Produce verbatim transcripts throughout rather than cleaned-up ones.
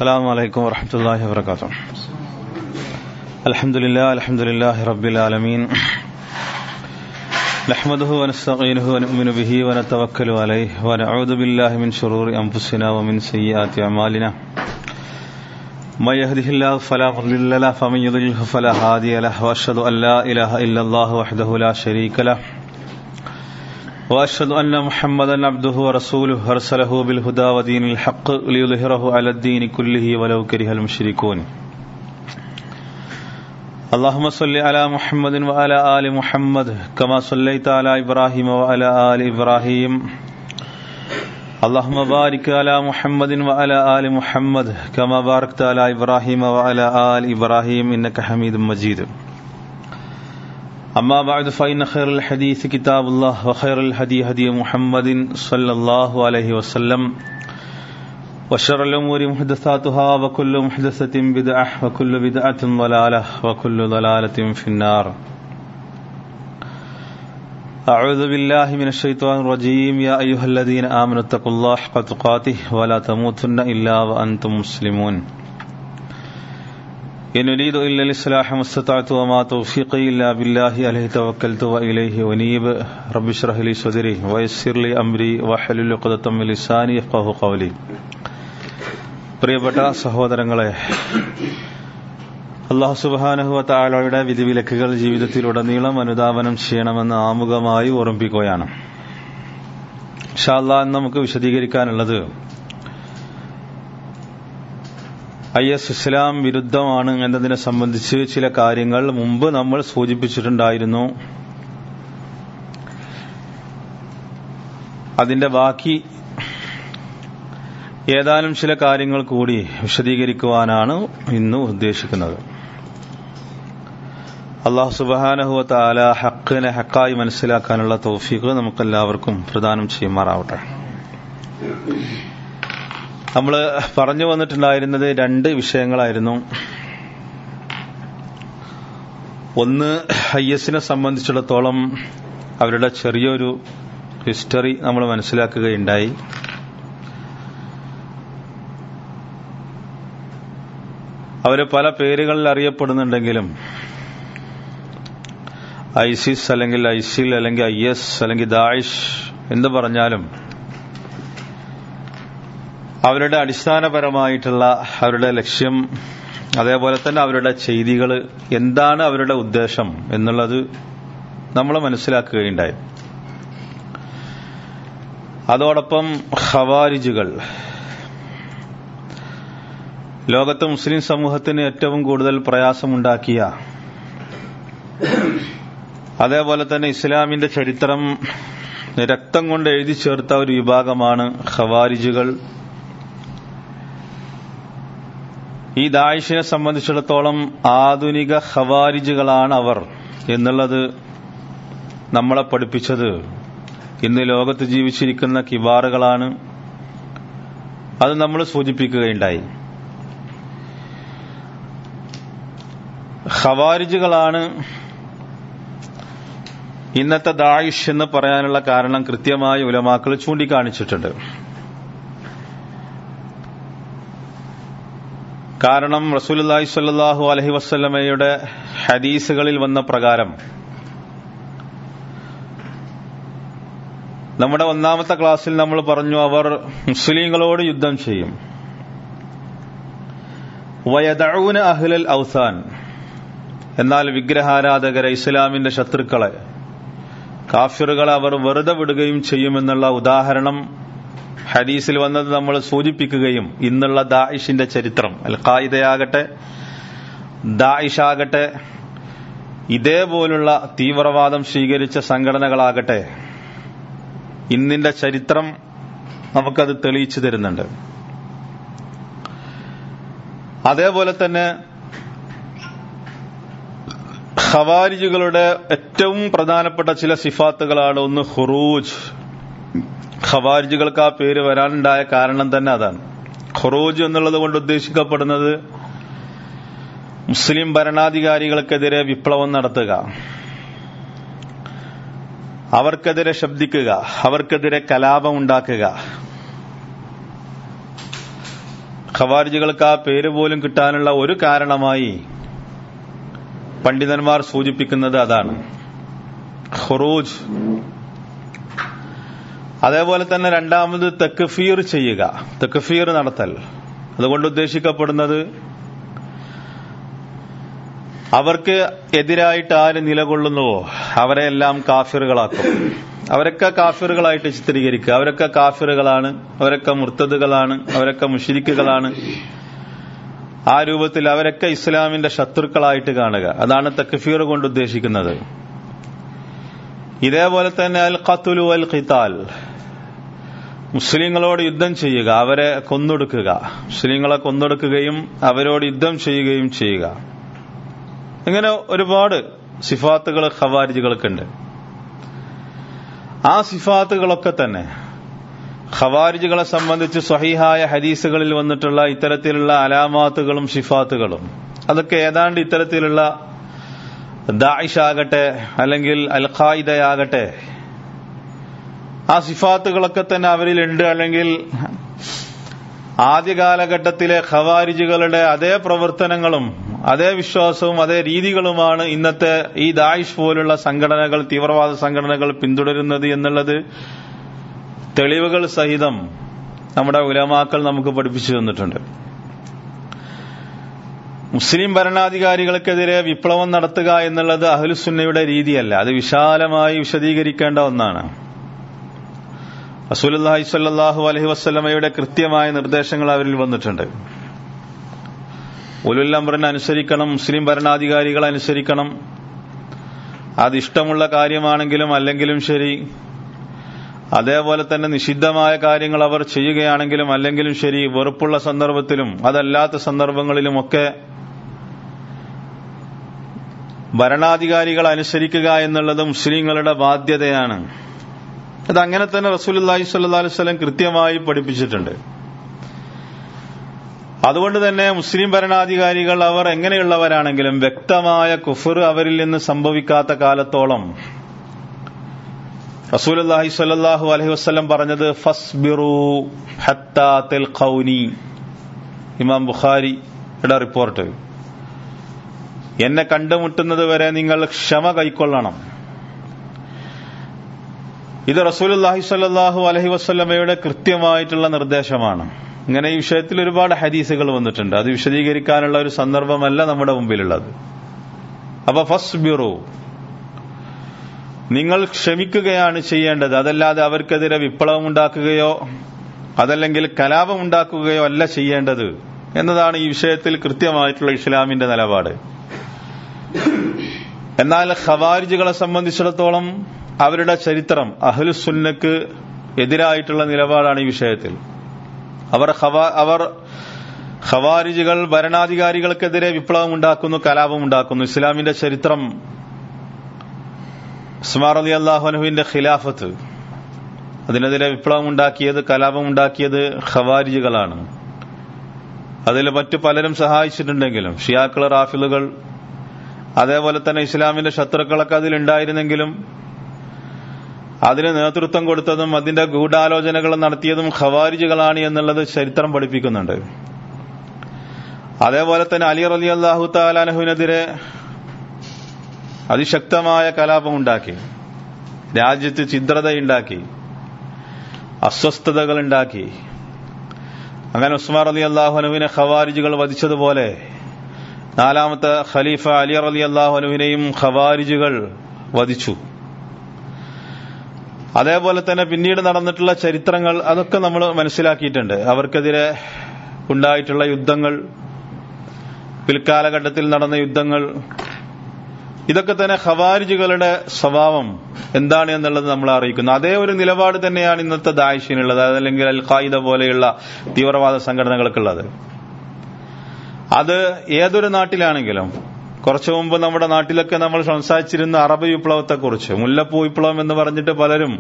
السلام عليكم ورحمة الله وبركاته. الحمد لله الحمد لله رب العالمين نحمده ونستعينه ونؤمن به ونتوكل عليه ونعوذ بالله من شرور أنفسنا ومن سيئات أعمالنا من يهده الله فلا مضل له ومن يضلل فلا هادي له وأشهد أن لا إله إلا الله وحده لا شريك له وأشهد أن محمدا عبده ورسوله أرسله بالهدى ودين الحق ليظهره على الدين كله ولو كره المشركون. اللهم صل على محمد وعلى آل محمد كما صليت على إبراهيم وعلى آل إبراهيم. اللهم بارك على محمد وعلى آل محمد كما باركت على إبراهيم وعلى آل إبراهيم إنك حميد مجيد. أما بعد فإن خير الحديث كتاب الله وخير الهدي هدي محمد صلى الله عليه وسلم وشر الأمور محدثاتها وكل محدثة بدعة وكل بدعة ضلالة وكل ضلالة في النار. أعوذ بالله من الشيطان الرجيم. يا أيها الذين آمنوا اتقوا الله حق تقاته ولا تموتن إلا وأنتم مسلمون. إن أريد إلا الإصلاح ما استطعت وما توفيقي إلا بالله عليه توكلت وإليه أنيب. رب اشرح لي صدري ويسر لي أمري واحلل عقدة من لساني يفقهوا قولي. പ്രിയപ്പെട്ട സഹോദരങ്ങളെ, അല്ലാഹു സുബ്ഹാനഹു വ തആലയുടെ വിധിവിലക്കുകൾ ജീവിതത്തിലുടനീളം അനുധാവനം ചെയ്യണമെന്ന് ആമുഖമായി ഓർമ്മിപ്പിക്കുകയാണ്. ഇൻഷാ അല്ലാഹ് നമുക്ക് വിശദീകരിക്കാനുള്ളത് ഐ എസ് ഇസ്ലാം വിരുദ്ധമാണ് എന്നതിനെ സംബന്ധിച്ച് ചില കാര്യങ്ങൾ മുമ്പ് നമ്മൾ സൂചിപ്പിച്ചിട്ടുണ്ടായിരുന്നു. അതിന്റെ ബാക്കി ഏതാനും ചില കാര്യങ്ങൾ കൂടി വിശദീകരിക്കുവാനാണ് ഇന്ന് ഉദ്ദേശിക്കുന്നത്. അല്ലാഹു സുബ്ഹാനഹു വ തആല ഹഖിനെ ഹഖായി മനസ്സിലാക്കാനുള്ള തൗഫീഖ് നമുക്കെല്ലാവർക്കും പ്രദാനം ചെയ്യുമാറാവട്ടെ. നമ്മൾ പറഞ്ഞു വന്നിട്ടുണ്ടായിരുന്നത് രണ്ട് വിഷയങ്ങളായിരുന്നു. ഒന്ന്, ഐ എസിനെ സംബന്ധിച്ചിടത്തോളം അവരുടെ ചെറിയൊരു ഹിസ്റ്ററി നമ്മൾ മനസ്സിലാക്കുകയുണ്ടായി. അവര് പല പേരുകളിൽ അറിയപ്പെടുന്നുണ്ടെങ്കിലും ഐസിസ് അല്ലെങ്കിൽ ഐസിൽ അല്ലെങ്കിൽ ഐ എസ് അല്ലെങ്കിൽ ദാഇഷ് എന്ന് പറഞ്ഞാലും അവരുടെ അടിസ്ഥാനപരമായിട്ടുള്ള അവരുടെ ലക്ഷ്യം, അതേപോലെ തന്നെ അവരുടെ ചെയ്തികൾ, എന്താണ് അവരുടെ ഉദ്ദേശം എന്നുള്ളത് നമ്മൾ മനസ്സിലാക്കുകയുണ്ടായി. അതോടൊപ്പം ഖവാരിജുകൾ, ലോകത്തെ മുസ്ലിം സമൂഹത്തിന് ഏറ്റവും കൂടുതൽ പ്രയാസമുണ്ടാക്കിയ, അതേപോലെ തന്നെ ഇസ്ലാമിന്റെ ചരിത്രം രക്തം കൊണ്ട് എഴുതി ചേർത്ത ഒരു വിഭാഗമാണ് ഖവാരിജുകൾ. ഈ ദാഇഷിനെ സംബന്ധിച്ചിടത്തോളം ആധുനിക ഖവാരിജുകളാണ് അവർ എന്നുള്ളത് നമ്മളെ പഠിപ്പിച്ചത് ഇന്ന് ലോകത്ത് ജീവിച്ചിരിക്കുന്ന കിബാറുകളാണ്. അത് നമ്മൾ സൂചിപ്പിക്കുകയുണ്ടായി. ഖവാരിജുകളാണ് ഇന്നത്തെ ദാഇഷ് എന്ന് പറയാനുള്ള കാരണം കൃത്യമായി ഉലമാക്കൾ ചൂണ്ടിക്കാണിച്ചിട്ടുണ്ട്. കാരണം റസൂലുള്ളാഹി സ്വല്ലല്ലാഹു അലൈഹി വസല്ലമയുടെ ഹദീസുകളിൽ വന്ന പ്രകാരം നമ്മുടെ ഒന്നാമത്തെ ക്ലാസ്സിൽ നമ്മൾ പറഞ്ഞു, അവർ മുസ്ലിങ്ങളോട് യുദ്ധം ചെയ്യും. വയദഊന അഹ്ലൽ ഔസാൻ, എന്നാൽ വിഗ്രഹാരാധകരെ, ഇസ്ലാമിന്റെ ശത്രുക്കളെ, കാഫിറുകളെ അവർ വെറുതെ വിടുകയും ചെയ്യുമെന്നുള്ള ഉദാഹരണം ഹദീസിൽ വന്നത് നമ്മൾ സൂചിപ്പിക്കുകയും ഇന്നുള്ള ദാഇഷിന്റെ ചരിത്രം, അൽ ഖായിദയാകട്ടെ ദാഇഷ് ആകട്ടെ ഇതേപോലുള്ള തീവ്രവാദം സ്വീകരിച്ച സംഘടനകളാകട്ടെ ഇന്നിന്റെ ചരിത്രം നമുക്കത് തെളിയിച്ചു തരുന്നുണ്ട്. അതേപോലെ തന്നെ ഖവാരിജുകളുടെ ഏറ്റവും പ്രധാനപ്പെട്ട ചില സിഫാത്തുകളാണ്. ഒന്ന്, ഖുറൂജ്. ഖവാരിജുകൾക്ക് ആ പേര് വരാനുണ്ടായ കാരണം തന്നെ അതാണ്. ഖുറൂജ് എന്നുള്ളത് കൊണ്ട് ഉദ്ദേശിക്കപ്പെടുന്നത് മുസ്ലിം ഭരണാധികാരികൾക്കെതിരെ വിപ്ലവം നടത്തുക, അവർക്കെതിരെ ശബ്ദിക്കുക, അവർക്കെതിരെ കലാപം ഉണ്ടാക്കുക. ഖവാരിജികൾക്ക് ആ പേര് പോലും കിട്ടാനുള്ള ഒരു കാരണമായി പണ്ഡിതന്മാർ സൂചിപ്പിക്കുന്നത് അതാണ്. ഖുറൂജ്. അതേപോലെ തന്നെ രണ്ടാമത് തക്ഫീർ ചെയ്യുക, തക്ഫീർ നടത്തൽ. അതുകൊണ്ട് ഉദ്ദേശിക്കപ്പെടുന്നത് അവർക്ക് എതിരായിട്ട് ആര് നിലകൊള്ളുന്നുവോ അവരെ എല്ലാം കാഫിറുകളാക്കും. അവരൊക്കെ കാഫിറുകളായിട്ട് ചിത്രീകരിക്കുക. അവരൊക്കെ കാഫിറുകളാണ്, അവരൊക്കെ മുർത്തദുകളാണ്, അവരൊക്കെ മുശ്രിക്കുകളാണ്. ആ രൂപത്തിൽ അവരൊക്കെ ഇസ്ലാമിന്റെ ശത്രുക്കളായിട്ട് കാണുക. അതാണ് തക്ഫീർ കൊണ്ട് ഉദ്ദേശിക്കുന്നത്. ഇതേപോലെ തന്നെ അൽ ഖത്ലു വൽ ഖിതാൽ, മുസ്ലിങ്ങളോട് യുദ്ധം ചെയ്യുക, അവരെ കൊന്നൊടുക്കുക. മുസ്ലിങ്ങളെ കൊന്നൊടുക്കുകയും അവരോട് യുദ്ധം ചെയ്യുകയും ചെയ്യുക. ഇങ്ങനെ ഒരുപാട് സിഫാത്തുകൾ ഖവാരിജികൾക്കുണ്ട്. ആ സിഫാത്തുകളൊക്കെ തന്നെ ഖവാരിജികളെ സംബന്ധിച്ച് സ്വഹീഹായ ഹദീസുകളിൽ വന്നിട്ടുള്ള ഇത്തരത്തിലുള്ള അലാമാത്തുകളും സിഫാത്തുകളും അതൊക്കെ ഏതാണ്ട് ഇത്തരത്തിലുള്ള ദാഇഷ് ആകട്ടെ അല്ലെങ്കിൽ അൽ ഖായിദയാകട്ടെ ആ സിഫാത്തുകളൊക്കെ തന്നെ അവരിലുണ്ട്. അല്ലെങ്കിൽ ആദ്യകാലഘട്ടത്തിലെ ഖവാരിജികളുടെ അതേ പ്രവർത്തനങ്ങളും അതേ വിശ്വാസവും അതേ രീതികളുമാണ് ഇന്നത്തെ ഈ ദാഇഷ് പോലുള്ള സംഘടനകൾ, തീവ്രവാദ സംഘടനകൾ പിന്തുടരുന്നത് എന്നുള്ളത് തെളിവുകൾ സഹിതം നമ്മുടെ ഉലമാക്കൾ നമുക്ക് പഠിപ്പിച്ചു തന്നിട്ടുണ്ട്. മുസ്ലിം ഭരണാധികാരികൾക്കെതിരെ വിപ്ലവം നടത്തുക എന്നുള്ളത് അഹ്ലുസുന്നയുടെ രീതിയല്ല. അത് വിശാലമായി വിശദീകരിക്കേണ്ട ഒന്നാണ്. റസൂലുള്ളാഹി സ്വല്ലല്ലാഹു അലൈഹി വസല്ലമയുടെ കൃത്യമായ നിർദ്ദേശങ്ങൾ അവരിൽ വന്നിട്ടുണ്ട്. ഉലുൽ അംറിനെ അനുസരിക്കണം, മുസ്ലിം ഭരണാധികാരികളെ അനുസരിക്കണം. അത് ഇഷ്ടമുള്ള കാര്യമാണെങ്കിലും അല്ലെങ്കിലും ശരി, അതേപോലെ തന്നെ നിഷിദ്ധമായ കാര്യങ്ങൾ അവർ ചെയ്യുകയാണെങ്കിലും അല്ലെങ്കിലും ശരി, വെറുപ്പുള്ള സന്ദർഭത്തിലും അതല്ലാത്ത സന്ദർഭങ്ങളിലുമൊക്കെ ഭരണാധികാരികൾ അനുസരിക്കുക എന്നുള്ളത് മുസ്ലിങ്ങളുടെ ബാധ്യതയാണ്. അതങ്ങനെ തന്നെ റസൂലുള്ളാഹി സ്വല്ലല്ലാഹു അലൈഹി വസല്ലം കൃത്യമായി പഠിപ്പിച്ചിട്ടുണ്ട്. അതുകൊണ്ട് തന്നെ മുസ്ലിം ഭരണാധികാരികൾ അവർ എങ്ങനെയുള്ളവരാണെങ്കിലും വ്യക്തമായ കുഫർ അവരിൽ നിന്ന് സംഭവിക്കാത്ത കാലത്തോളം റസൂലുള്ളാഹി സ്വല്ലല്ലാഹു അലൈഹി വസല്ലം പറഞ്ഞത് ഫസ്ബിറു ഹത്താ തൽഖൗനി. ഇമാം ബുഖാരിയുടെ റിപ്പോർട്ട്. എന്നെ കണ്ടുമുട്ടുന്നത് വരെ നിങ്ങൾ ക്ഷമ കൈക്കൊള്ളണം. ഇത് റസൂലുള്ളാഹി സ്വല്ലല്ലാഹു അലൈഹി വസല്ലമയുടെ കൃത്യമായിട്ടുള്ള നിർദ്ദേശമാണ്. ഇങ്ങനെ ഈ വിഷയത്തിൽ ഒരുപാട് ഹദീസുകൾ വന്നിട്ടുണ്ട്. അത് വിശദീകരിക്കാനുള്ള ഒരു സന്ദർഭമല്ല നമ്മുടെ മുമ്പിലുള്ളത്. അപ്പൊ ഫസ്ബിറു, നിങ്ങൾ ക്ഷമിക്കുകയാണ് ചെയ്യേണ്ടത്. അതല്ലാതെ അവർക്കെതിരെ വിപ്ലവം ഉണ്ടാക്കുകയോ അതല്ലെങ്കിൽ കലാപം ഉണ്ടാക്കുകയോ അല്ല ചെയ്യേണ്ടത് എന്നതാണ് ഈ വിഷയത്തിൽ കൃത്യമായിട്ടുള്ള ഇസ്ലാമിന്റെ നിലപാട്. എന്നാൽ ഖവാരിജികളെ സംബന്ധിച്ചിടത്തോളം അവരുടെ ചരിത്രം അഹ്ലുസുന്നക്ക് എതിരായിട്ടുള്ള നിലപാടാണ് ഈ വിഷയത്തിൽ. അവർ അവർ ഖവാരിജികൾ ഭരണാധികാരികൾക്കെതിരെ വിപ്ലവം ഉണ്ടാക്കുന്നു, കലാപം ഉണ്ടാക്കുന്നു. ഇസ്ലാമിന്റെ ചരിത്രം ഉസ്മാൻ റളിയല്ലാഹു അൻഹുവിന്റെ ഖിലാഫത്ത്, അതിനെതിരെ വിപ്ലവം ഉണ്ടാക്കിയത്, കലാപം ഉണ്ടാക്കിയത് ഖവാരിജികളാണ്. അതിൽ മറ്റു പലരും സഹായിച്ചിട്ടുണ്ടെങ്കിലും ഷിയാക്കൾ, റാഫിളുകൾ, അതേപോലെ തന്നെ ഇസ്ലാമിന്റെ ശത്രുക്കളൊക്കെ അതിലുണ്ടായിരുന്നെങ്കിലും അതിന് നേതൃത്വം കൊടുത്തതും അതിന്റെ ഗൂഢാലോചനകൾ നടത്തിയതും ഖവാരിജികളാണ് എന്നുള്ളത് ചരിത്രം പഠിപ്പിക്കുന്നുണ്ട്. അതേപോലെ തന്നെ അലി റളിയല്ലാഹു തആല അൻഹുവിനെതിരെ അതിശക്തമായ കലാപമുണ്ടാക്കി, രാജ്യത്ത് ഛിദ്രതയുണ്ടാക്കി, അസ്വസ്ഥതകൾ ഉണ്ടാക്കി. അങ്ങനെ ഉസ്മാൻ റളിയല്ലാഹു അൻഹുവിനെ ഖവാരിജികൾ വധിച്ചതുപോലെ നാലാമത്തെ ഖലീഫ അലി റളിയല്ലാഹു അൻഹുവിനെയും ഖവാരിജികൾ വധിച്ചു. അതേപോലെ തന്നെ പിന്നീട് നടന്നിട്ടുള്ള ചരിത്രങ്ങൾ അതൊക്കെ നമ്മൾ മനസ്സിലാക്കിയിട്ടുണ്ട്. അവർക്കെതിരെ ഉണ്ടായിട്ടുള്ള യുദ്ധങ്ങൾ, പിൽക്കാലഘട്ടത്തിൽ നടന്ന യുദ്ധങ്ങൾ, ഇതൊക്കെ തന്നെ ഖവാരിജികളുടെ സ്വഭാവം എന്താണ് എന്നുള്ളത് നമ്മൾ അറിയിക്കുന്നു. അതേ ഒരു നിലപാട് തന്നെയാണ് ഇന്നത്തെ ദാഇഷിനുള്ളത്, അതല്ലെങ്കിൽ അൽ ഖായിദ പോലെയുള്ള തീവ്രവാദ സംഘടനകൾക്കുള്ളത്. അത് ഏതൊരു നാട്ടിലാണെങ്കിലും, കുറച്ചു മുമ്പ് നമ്മുടെ നാട്ടിലൊക്കെ നമ്മൾ സംസാരിച്ചിരുന്ന അറബ് വിപ്ലവത്തെക്കുറിച്ച്, മുല്ലപ്പൂ വിപ്ലവം എന്ന് പറഞ്ഞിട്ട് പലരും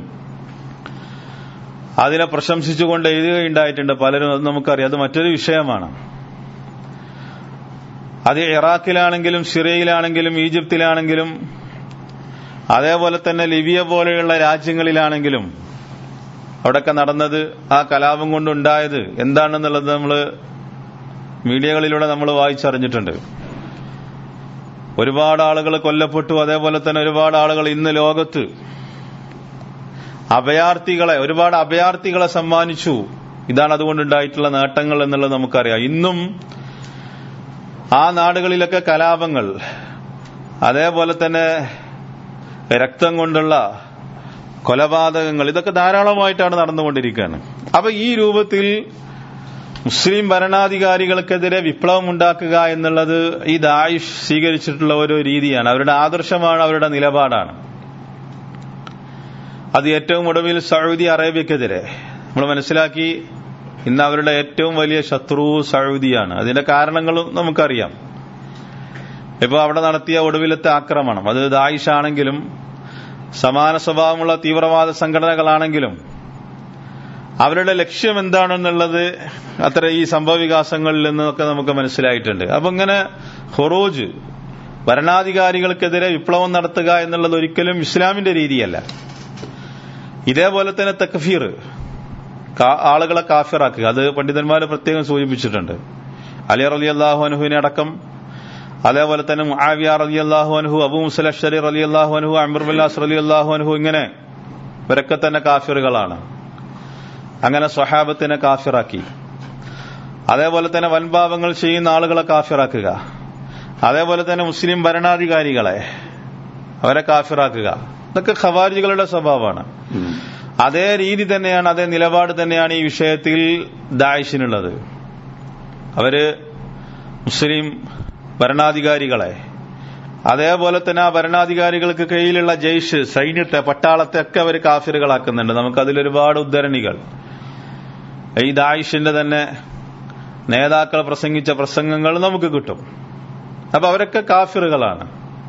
അതിനെ പ്രശംസിച്ചുകൊണ്ട് എഴുതുകയുണ്ടായിട്ടുണ്ട്. പലരും, അത് നമുക്കറിയാം, അത് മറ്റൊരു വിഷയമാണ്. അത് ഇറാഖിലാണെങ്കിലും സിറിയയിലാണെങ്കിലും ഈജിപ്തിലാണെങ്കിലും അതേപോലെ തന്നെ ലിബിയ പോലെയുള്ള രാജ്യങ്ങളിലാണെങ്കിലും അവിടെയൊക്കെ നടന്നത്, ആ കലാപം കൊണ്ടുണ്ടായത് എന്താണെന്നുള്ളത് നമ്മൾ മീഡിയകളിലൂടെ നമ്മൾ വായിച്ചറിഞ്ഞിട്ടുണ്ട്. ഒരുപാട് ആളുകൾ കൊല്ലപ്പെട്ടു. അതേപോലെ തന്നെ ഒരുപാട് ആളുകൾ ഇന്ന് ലോകത്ത് അഭയാർത്ഥികളെ ഒരുപാട് അഭയാർത്ഥികളെ സമ്മാനിച്ചു. ഇതാണ് അതുകൊണ്ടുണ്ടായിട്ടുള്ള നേട്ടങ്ങൾ എന്നുള്ളത് നമുക്കറിയാം. ഇന്നും ആ നാടുകളിലൊക്കെ കലാപങ്ങൾ, അതേപോലെ തന്നെ രക്തം കൊണ്ടുള്ള കൊലപാതകങ്ങൾ, ഇതൊക്കെ ധാരാളമായിട്ടാണ് നടന്നുകൊണ്ടിരിക്കുകയാണ്. അപ്പൊ ഈ രൂപത്തിൽ മുസ്ലിം ഭരണാധികാരികൾക്കെതിരെ വിപ്ലവം ഉണ്ടാക്കുക എന്നുള്ളത് ഈ ദായിഷ് സ്വീകരിച്ചിട്ടുള്ള ഒരു രീതിയാണ്. അവരുടെ ആദർശമാണ്, അവരുടെ നിലപാടാണ്. അത് ഏറ്റവും ഒടുവിൽ സൗദി അറേബ്യക്കെതിരെ നമ്മൾ മനസ്സിലാക്കി. ഇന്ന് അവരുടെ ഏറ്റവും വലിയ ശത്രു സൗദിയാണ്. അതിന്റെ കാരണങ്ങളും നമുക്കറിയാം. ഇപ്പൊ അവിടെ നടത്തിയ ഒടുവിലത്തെ ആക്രമണം, അത് ദായിഷ് ആണെങ്കിലും സമാന സ്വഭാവമുള്ള തീവ്രവാദ സംഘടനകളാണെങ്കിലും അവരുടെ ലക്ഷ്യം എന്താണെന്നുള്ളത് അത്ര ഈ സംഭവ വികാസങ്ങളിൽ നിന്നൊക്കെ നമുക്ക് മനസ്സിലായിട്ടുണ്ട്. അപ്പൊ ഇങ്ങനെ ഖുറൂജ്, ഭരണാധികാരികൾക്കെതിരെ വിപ്ലവം നടത്തുക എന്നുള്ളത് ഒരിക്കലും ഇസ്ലാമിന്റെ രീതിയല്ല. ഇതേപോലെ തന്നെ തക്ഫീർ, ആളുകളെ കാഫിറാക്കുക, അത് പണ്ഡിതന്മാർ പ്രത്യേകം സൂചിപ്പിച്ചിട്ടുണ്ട്. അലി റളിയല്ലാഹു അൻഹുവിനെ അടക്കം, അതേപോലെ തന്നെ മുആവിയ റളിയല്ലാഹു അൻഹു, അബൂ മുസൽ അശ്ശരി റളിയല്ലാഹു അൻഹു, അംർ ബിൻ അസ് റളിയല്ലാഹു അൻഹു, ഇങ്ങനെ ഇവരൊക്കെ തന്നെ കാഫിറുകളാണ്. അങ്ങനെ സ്വഹാബത്തിനെ കാഫിറാക്കി. അതേപോലെ തന്നെ വൻപാപങ്ങൾ ചെയ്യുന്ന ആളുകളെ കാഫിറാക്കുക. അതേപോലെ തന്നെ മുസ്ലിം ഭരണാധികാരികളെ അവരെ കാഫിറാക്കുക. ഇതൊക്കെ ഖവാരിജികളുടെ സ്വഭാവമാണ്. അതേ രീതി തന്നെയാണ്, അതേ നിലപാട് തന്നെയാണ് ഈ വിഷയത്തിൽ ദായിഷിനുള്ളത്. അവര് മുസ്ലിം ഭരണാധികാരികളെ, അതേപോലെ തന്നെ ആ ഭരണാധികാരികൾക്ക് കീഴിലുള്ള ജയ്ഷ്, സൈന്യത്തെ, പട്ടാളത്തെ ഒക്കെ അവർ കാഫിറുകളാക്കുന്നുണ്ട്. നമുക്കതിലൊരുപാട് ഉദ്ധരണികൾ ഈ ദായിഷിന്റെ തന്നെ നേതാക്കൾ പ്രസംഗിച്ച പ്രസംഗങ്ങൾ നമുക്ക് കിട്ടും. അപ്പൊ അവരൊക്കെ കാഫിറുകളാണ്.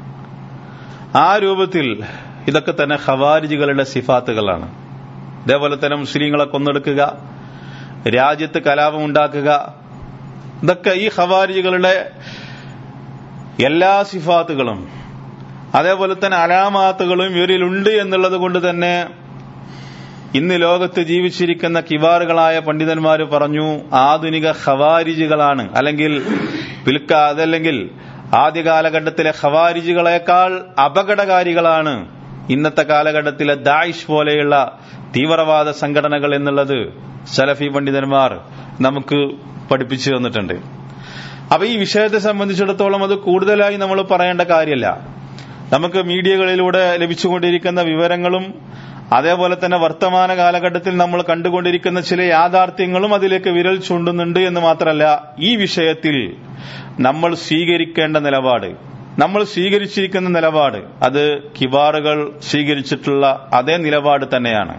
ആ രൂപത്തിൽ ഇതൊക്കെ തന്നെ ഖവാരിജികളുടെ സിഫാത്തുകളാണ്. ഇതേപോലെ തന്നെ മുസ്ലിങ്ങളെ കൊന്നെടുക്കുക, രാജ്യത്ത് കലാപം ഉണ്ടാക്കുക, ഇതൊക്കെ ഈ ഖവാരിജികളുടെ എല്ലാ സിഫാത്തുകളും അതേപോലെ തന്നെ അലാമാത്തുകളും ഇവരിലുണ്ട് എന്നുള്ളത് കൊണ്ട് തന്നെ ഇന്ന് ലോകത്ത് ജീവിച്ചിരിക്കുന്ന കിബാറുകളായ പണ്ഡിതന്മാർ പറഞ്ഞു, ആധുനിക ഖവാരിജികളാണ്, അല്ലെങ്കിൽ പിൽക്ക അതല്ലെങ്കിൽ ആദ്യ കാലഘട്ടത്തിലെ ഖവാരിജികളെക്കാൾ അപകടകാരികളാണ് ഇന്നത്തെ കാലഘട്ടത്തിലെ ദായിഷ് പോലെയുള്ള തീവ്രവാദ സംഘടനകൾ എന്നുള്ളത് സലഫി പണ്ഡിതന്മാർ നമുക്ക് പഠിപ്പിച്ചു തന്നിട്ടുണ്ട്. അപ്പൊ ഈ വിഷയത്തെ സംബന്ധിച്ചിടത്തോളം അത് കൂടുതലായി നമ്മൾ പറയേണ്ട കാര്യമല്ല. നമുക്ക് മീഡിയകളിലൂടെ ലഭിച്ചുകൊണ്ടിരിക്കുന്ന വിവരങ്ങളും അതേപോലെ തന്നെ വർത്തമാന കാലഘട്ടത്തിൽ നമ്മൾ കണ്ടുകൊണ്ടിരിക്കുന്ന ചില യാഥാർത്ഥ്യങ്ങളും അതിലേക്ക് വിരൽ ചൂണ്ടുന്നുണ്ട് എന്ന് മാത്രമല്ല, ഈ വിഷയത്തിൽ നമ്മൾ സ്വീകരിക്കേണ്ട നിലപാട്, നമ്മൾ സ്വീകരിച്ചിരിക്കുന്ന നിലപാട് അത് കിബാറുകൾ സ്വീകരിച്ചിട്ടുള്ള അതേ നിലപാട് തന്നെയാണ്.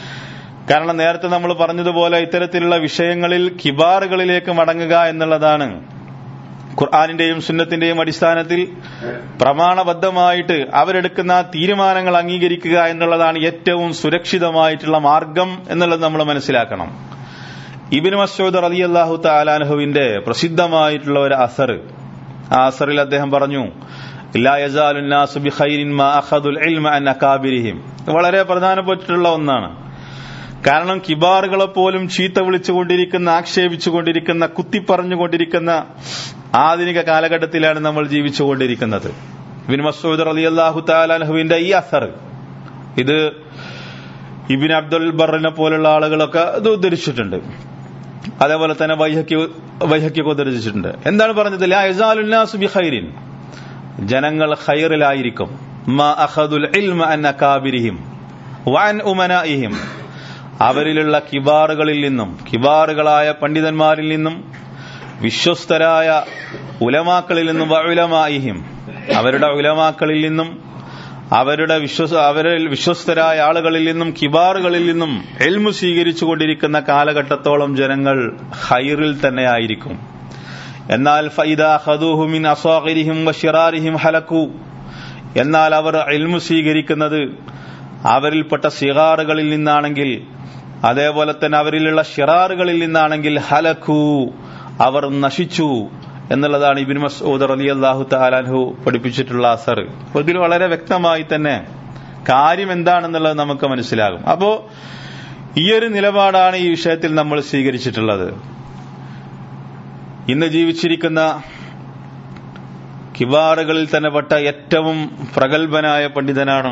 കാരണം നേരത്തെ നമ്മൾ പറഞ്ഞതുപോലെ ഇത്തരത്തിലുള്ള വിഷയങ്ങളിൽ കിബാറുകളിലേക്ക് മടങ്ങുക എന്നുള്ളതാണ് ഖുർആനിന്റെയും സുന്നത്തിന്റെയും അടിസ്ഥാനത്തിൽ പ്രമാണബദ്ധമായിട്ട് അവരെടുക്കുന്ന തീരുമാനങ്ങൾ അംഗീകരിക്കുക എന്നുള്ളതാണ് ഏറ്റവും സുരക്ഷിതമായിട്ടുള്ള മാർഗം എന്നുള്ളത് നമ്മൾ മനസ്സിലാക്കണം. ഇബ്നു മസ്ഊദ് റളിയല്ലാഹു തആല അൻഹുവിന്റെ പ്രസിദ്ധമായിട്ടുള്ള ഒരു അസർ, ആ അസറിൽ അദ്ദേഹം പറഞ്ഞു, ലാ യസാലുൻ നാസു ബിഖൈരിൻ മാ അഖദുൽ ഇൽമ അൻ അകാബിരിഹിം. വളരെ പ്രധാനപ്പെട്ടിട്ടുള്ള ഒന്നാണ്. കാരണം കിബാറുകളെ പോലും ചീത്ത വിളിച്ചുകൊണ്ടിരിക്കുന്ന, ആക്ഷേപിച്ചുകൊണ്ടിരിക്കുന്ന, കുത്തിപ്പറഞ്ഞുകൊണ്ടിരിക്കുന്ന ആധുനിക കാലഘട്ടത്തിലാണ് നമ്മൾ ജീവിച്ചുകൊണ്ടിരിക്കുന്നത്. ഇബ്നു മസ്ഊദ് റളിയല്ലാഹു തആല അൻഹുവിന്റെ ഈ അസർ, ഇത് ഇബ്നു അബ്ദുൽ ബർറിനെ പോലുള്ള ആളുകളൊക്കെ ഇത് ഉദ്ധരിച്ചിട്ടുണ്ട്. അതേപോലെ തന്നെ ബൈഹഖി ബൈഹഖിയൊക്കെ ഉദ്ധരിച്ചിട്ടുണ്ട്. എന്താണ് പറഞ്ഞത്? ലാ യസാലുൻ നാസു ബിഖൈരിൻ, ജനങ്ങൾ ഖൈറിലായിരിക്കും, മാ അഖദുൽ ഇൽമ അൻ അകാബിരിഹിം വഅൻ ഉമനാഇഹിം, അവരിലുള്ള കിബാറുകളിൽ നിന്നും, കിബാറുകളായ പണ്ഡിതന്മാരിൽ നിന്നും, വിശ്വസ്തരായ ഉലമാക്കളിൽ നിന്നും, വഉലമാഇഹിം, അവരുടെ ഉലമാക്കളിൽ നിന്നും, അവരുടെ വിശ്വസ അവരിൽ വിശ്വസ്തരായ ആളുകളിൽ നിന്നും, കിബാറുകളിൽ നിന്നും ഇൽമു സ്വീകരിച്ചുകൊണ്ടിരിക്കുന്ന കാലഘട്ടത്തോളം ജനങ്ങൾ ഖൈറിൽ തന്നെയായിരിക്കും. എന്നാൽ ഫൈദാ ഖദൂഹു മിൻ അസാഗിരിഹിം വശിറാരിഹിം ഹലകു, എന്നാൽ അവർ ഇൽമു സ്വീകരിക്കുന്നത് അവരിൽപ്പെട്ട സിഗാറുകളിൽ നിന്നാണെങ്കിൽ, അതേപോലെ തന്നെ അവരിലുള്ള ഷിറാറുകളിൽ നിന്നാണെങ്കിൽ ഹലകു, അവർ നശിച്ചു എന്നുള്ളതാണ് ഇബ്നു മസ്ഊദ് റളിയല്ലാഹു തആല അൻഹു പഠിപ്പിച്ചിട്ടുള്ള അസർ. ഇതിൽ വളരെ വ്യക്തമായി തന്നെ കാര്യം എന്താണെന്നുള്ളത് നമുക്ക് മനസ്സിലാകും. അപ്പോ ഈ ഒരു നിലപാടാണ് ഈ വിഷയത്തിൽ നമ്മൾ സ്വീകരിച്ചിട്ടുള്ളത്. ഇന്ന് ജീവിച്ചിരിക്കുന്ന കിബാറുകളിൽ തന്നെ പെട്ട ഏറ്റവും പ്രഗത്ഭനായ പണ്ഡിതനാണ്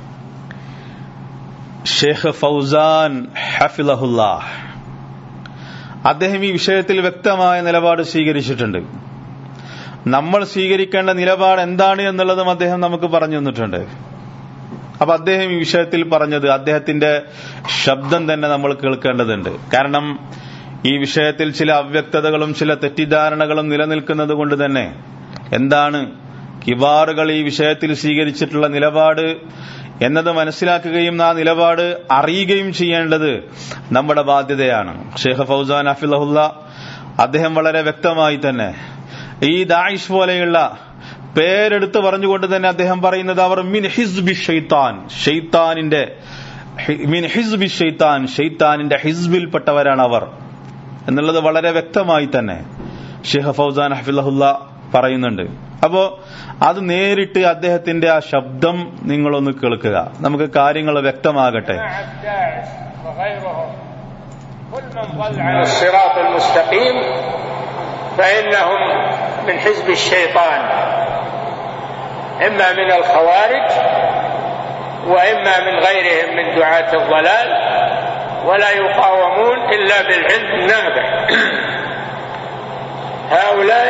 ഷേഖ് ഫൗസാൻ ഹഫിളഹുല്ലാഹ്. അദ്ദേഹം ഈ വിഷയത്തിൽ വ്യക്തമായ നിലപാട് സ്വീകരിച്ചിട്ടുണ്ട്. നമ്മൾ സ്വീകരിക്കേണ്ട നിലപാട് എന്താണ് എന്നുള്ളതും അദ്ദേഹം നമുക്ക് പറഞ്ഞു തന്നിട്ടുണ്ട്. അപ്പൊ അദ്ദേഹം ഈ വിഷയത്തിൽ പറഞ്ഞത്, അദ്ദേഹത്തിന്റെ ശബ്ദം തന്നെ നമ്മൾ കേൾക്കേണ്ടതുണ്ട്. കാരണം ഈ വിഷയത്തിൽ ചില അവ്യക്തതകളും ചില തെറ്റിദ്ധാരണകളും നിലനിൽക്കുന്നത് കൊണ്ട് തന്നെ എന്താണ് കിബാറുകൾ ഈ വിഷയത്തിൽ സ്വീകരിച്ചിട്ടുള്ള നിലപാട് എന്നത് മനസ്സിലാക്കുകയും ആ നിലപാട് അറിയുകയും ചെയ്യേണ്ടത് നമ്മുടെ ബാധ്യതയാണ്. ഷേഖ് ഫൗസാൻ ഹഫിളഹുല്ലാഹ് അദ്ദേഹം വളരെ വ്യക്തമായി തന്നെ ഈ ദാഇശ് പോലെയുള്ള പേരെടുത്ത് പറഞ്ഞുകൊണ്ട് തന്നെ അദ്ദേഹം പറയുന്നത് അവർ മിൻ ഹിസ്ബി ഷൈത്താൻ, ഷൈത്താനിന്റെ മിൻ ഹിസ്ബി ഷൈത്താൻ, ഷൈത്താനിന്റെ ഹിസ്ബിൽപ്പെട്ടവരാണ് അവർ എന്നുള്ളത് വളരെ വ്യക്തമായി തന്നെ ഷേഖ് ഫൗസാൻ ഹഫിളഹുല്ലാഹ് പറയുന്നുണ്ട്. അപ്പോ അത് നേരിട്ട് അദ്ദേഹത്തിന്റെ ആ ശബ്ദം നിങ്ങളൊന്ന് കേൾക്കുക, നമുക്ക് കാര്യങ്ങൾ വ്യക്തമാകട്ടെ. فإنهم من حزب الشيطان إما من الخوارج وإما من غيرهم من دعاة الضلال ولا يقاومون إلا بالعلم النافع. هؤلاء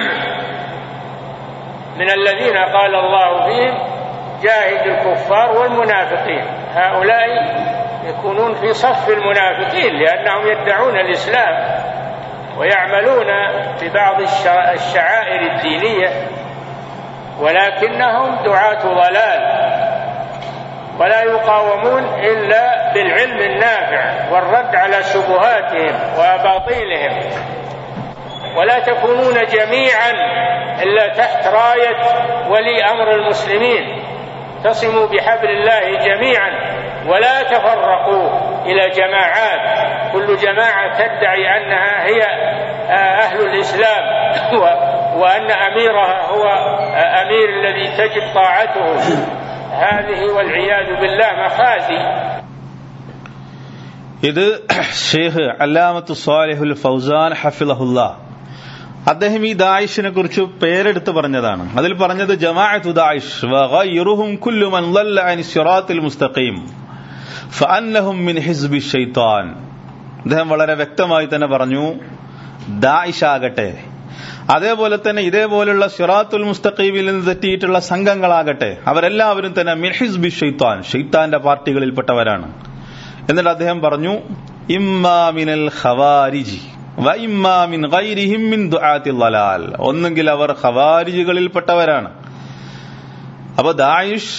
من الذين قال الله فيهم جاهد الكفار والمنافقين، هؤلاء يكونون في صف المنافقين لأنهم يدعون الإسلام ويعملون ببعض الشعائر الدينية ولكنهم دعاة ضلال ولا يقاومون إلا بالعلم النافع والرد على شبهاتهم وأباطيلهم. ولا تكونون جميعا إلا تحت راية ولي أمر المسلمين، تصموا بحبل الله جميعا ولا تفرقوا إلى جماعات، كل جماعة تدعي أنها هي أهل الإسلام وأن أميرها هو أمير الذي تجب طاعته. هذه والعياذ بالله مخازي. ഇത് ഷേഖ് അല്ലാമത്തു സ്വാലിഹുൽ ഫൗസാൻ ഹഫിളഹുല്ലാഹ് അദ്ദേഹം ഈ ദാഇശിനെ കുറിച്ച് പേരെടുത്ത് പറഞ്ഞതാണ്. അതിൽ പറഞ്ഞത് ജമാഅത്തു ദാഇശ് വഗൈറുഹും കുല്ലു മൻ ളല്ല അനി സിറാത്തിൽ മുസ്തഖീം ഫഅന്നഹും മിൻ ഹിസ്ബി ശൈത്താൻ. അദ്ദേഹം വളരെ വ്യക്തമായി തന്നെ പറഞ്ഞു, ദാഇശ് ആകട്ടെ, അതേപോലെ തന്നെ ഇതേപോലുള്ള സിറാത്തുൽ മുസ്തഖീമിൽ നിന്ന് തെറ്റിയിട്ടുള്ള സംഘങ്ങളാകട്ടെ, അവരെല്ലാവരും തന്നെ മിൻ ഹിസ്ബി ശൈത്താൻ, ശൈത്താന്റെ പാർട്ടികളിൽപ്പെട്ടവരാണ്. എന്നിട്ട് അദ്ദേഹം പറഞ്ഞു ഇമ്മാ മിനൽ ഖവാരിജി വ ഇമ്മാ മിൻ ഗൈരിഹിം മിൻ ദുആത്തിൽ ളലാൽ, ഒന്നെങ്കിൽ അവർ ഖവാരിജികളിൽപ്പെട്ടവരാണ്. അപ്പൊ ദാഇശ്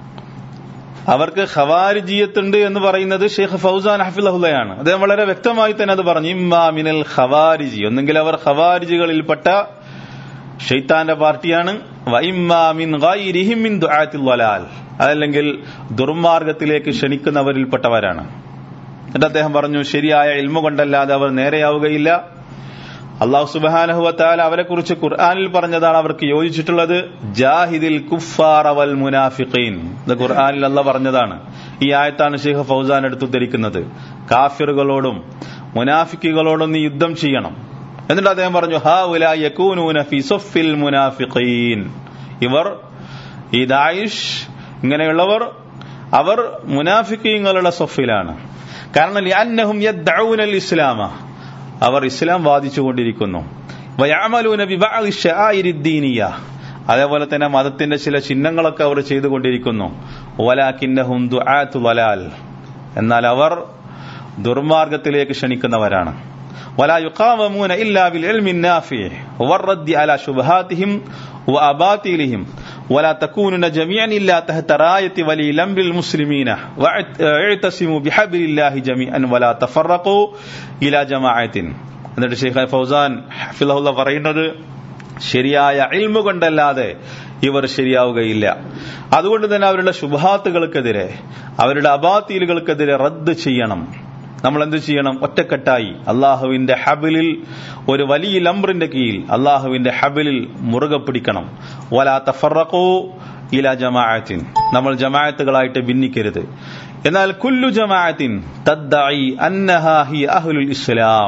അവർക്ക് ഖവാരിജിയത്തുണ്ട് എന്ന് പറയുന്നത് ഷെയ്ഖ് ഫൗസാൻ ഹഫിളഹുല്ലയാണ്. അദ്ദേഹം വളരെ വ്യക്തമായി തന്നെ അത് പറഞ്ഞു, ഇമ്മാ മിനൽ ഖവാരിജി, ഒന്നെങ്കിൽ അവർ ഖവാരിജികളിൽപ്പെട്ട ഷൈത്താന്റെ പാർട്ടിയാണ്, വ ഇമ്മാ മിൻ ഗൈരിഹിം മിൻ ദുആത്തിൽ ളലാൽ, അതല്ലെങ്കിൽ ദുർമാർഗത്തിലേക്ക് ക്ഷണിക്കുന്നവരിൽപ്പെട്ടവരാണ്. എന്നിട്ട് അദ്ദേഹം പറഞ്ഞു, ശരിയായ ഇൽമു കൊണ്ടല്ലാതെ അവർ നേരെയാവുകയില്ല. അല്ലാഹു സുബ്ഹാനഹു വ തആല അവരെ കുറിച്ച് ഖുർആനിൽ പറഞ്ഞതാണ് അവർക്ക് യോജിച്ചിട്ടുള്ളത്, ജാഹിദിൽ കുഫാറ വൽ മുനാഫിഖീൻ. ഇത് ഖുർആനിൽ അല്ലാഹ് പറഞ്ഞതാണ്. ഈ ആയത്താണ് ഷെയ്ഖ് ഫൗസാൻ എടുത്തുദ്ധരിക്കുന്നത്. കാഫിറുകളോടും മുനാഫിക്കുകളോടും നീ യുദ്ധം ചെയ്യണം. എന്നിട്ട് അദ്ദേഹം പറഞ്ഞു, ഹൗലാ യകൂനൂന ഫീ സഫിൽ മുനാഫിഖീൻ, ഇവർ ഈ ദാഇശ് ഇങ്ങനെയുള്ളവർ അവർ മുനാഫിഖീങ്ങളുടെ സഫിലാണ്. കാരണം ലിഅന്നഹും യദ്ദഊനൽ ഇസ്ലാമ, അവർ ഇസ്ലാം വാദിച്ചുകൊണ്ടിരിക്കുന്നു. വയഅമലൂന ബിബഅദി ശആയിരിദ് ദീനിയ, അതേപോലെ തന്നെ മതത്തിന്റെ ചില ചിഹ്നങ്ങളൊക്കെ അവർ ചെയ്തുകൊണ്ടിരിക്കുന്നു. വലാകിന്നഹും ദുആത്തു ളലാൽ, എന്നാൽ അവർ ദുർമാർഗത്തിലേക്ക് ക്ഷണിക്കുന്നവരാണ്. വലാ യുഖാവമൂന ഇല്ലാ ബിൽ ഇൽമി നാഫിഇ വറദ്ദി അലാ ശുബ്ഹാതിഹിം വഅബാതിലിഹിം ولا تكونون جميعا إلا تحت راية ولي الأمر المسلمين واعتصموا بحبل الله جميعا ولا تفرقوا إلى جماعة. എന്നിട്ട് ഷെയ്ഖ് ഫൗസാൻ ഹഫിളഹുല്ലാഹ് പറയുന്നത്, ശരിയായ ഇൽമു കൊണ്ടല്ലാതെ ഇവർ ശരിയാവുകയില്ല. അതുകൊണ്ട് തന്നെ അവരുടെ ശുബ്ഹാത്തുകൾക്കെതിരെ അവരുടെ അബാതീലുകൾക്കെതിരെ റദ്ദ് ചെയ്യണം. നമ്മൾ എന്ത് ചെയ്യണം? ഒറ്റക്കെട്ടായി അള്ളാഹുവിന്റെ ഹബിലിൽ, ഒരു വലിയ അംറിന്റെ കീഴിൽ അള്ളാഹുവിന്റെ ഹബിലിൽ മുറുകെ പിടിക്കണം. വലാ തഫറഖൂ ഇലാ ജമാഅത്തിൻ, നമ്മൾ ജമാഅത്തുകളായിട്ട് ഭിന്നിക്കരുത്. എന്നാൽ കുല്ലു ജമാഅത്തിൻ തദ്ദഈ അന്നഹാ ഹിയ അഹ്ലുൽ ഇസ്ലാം,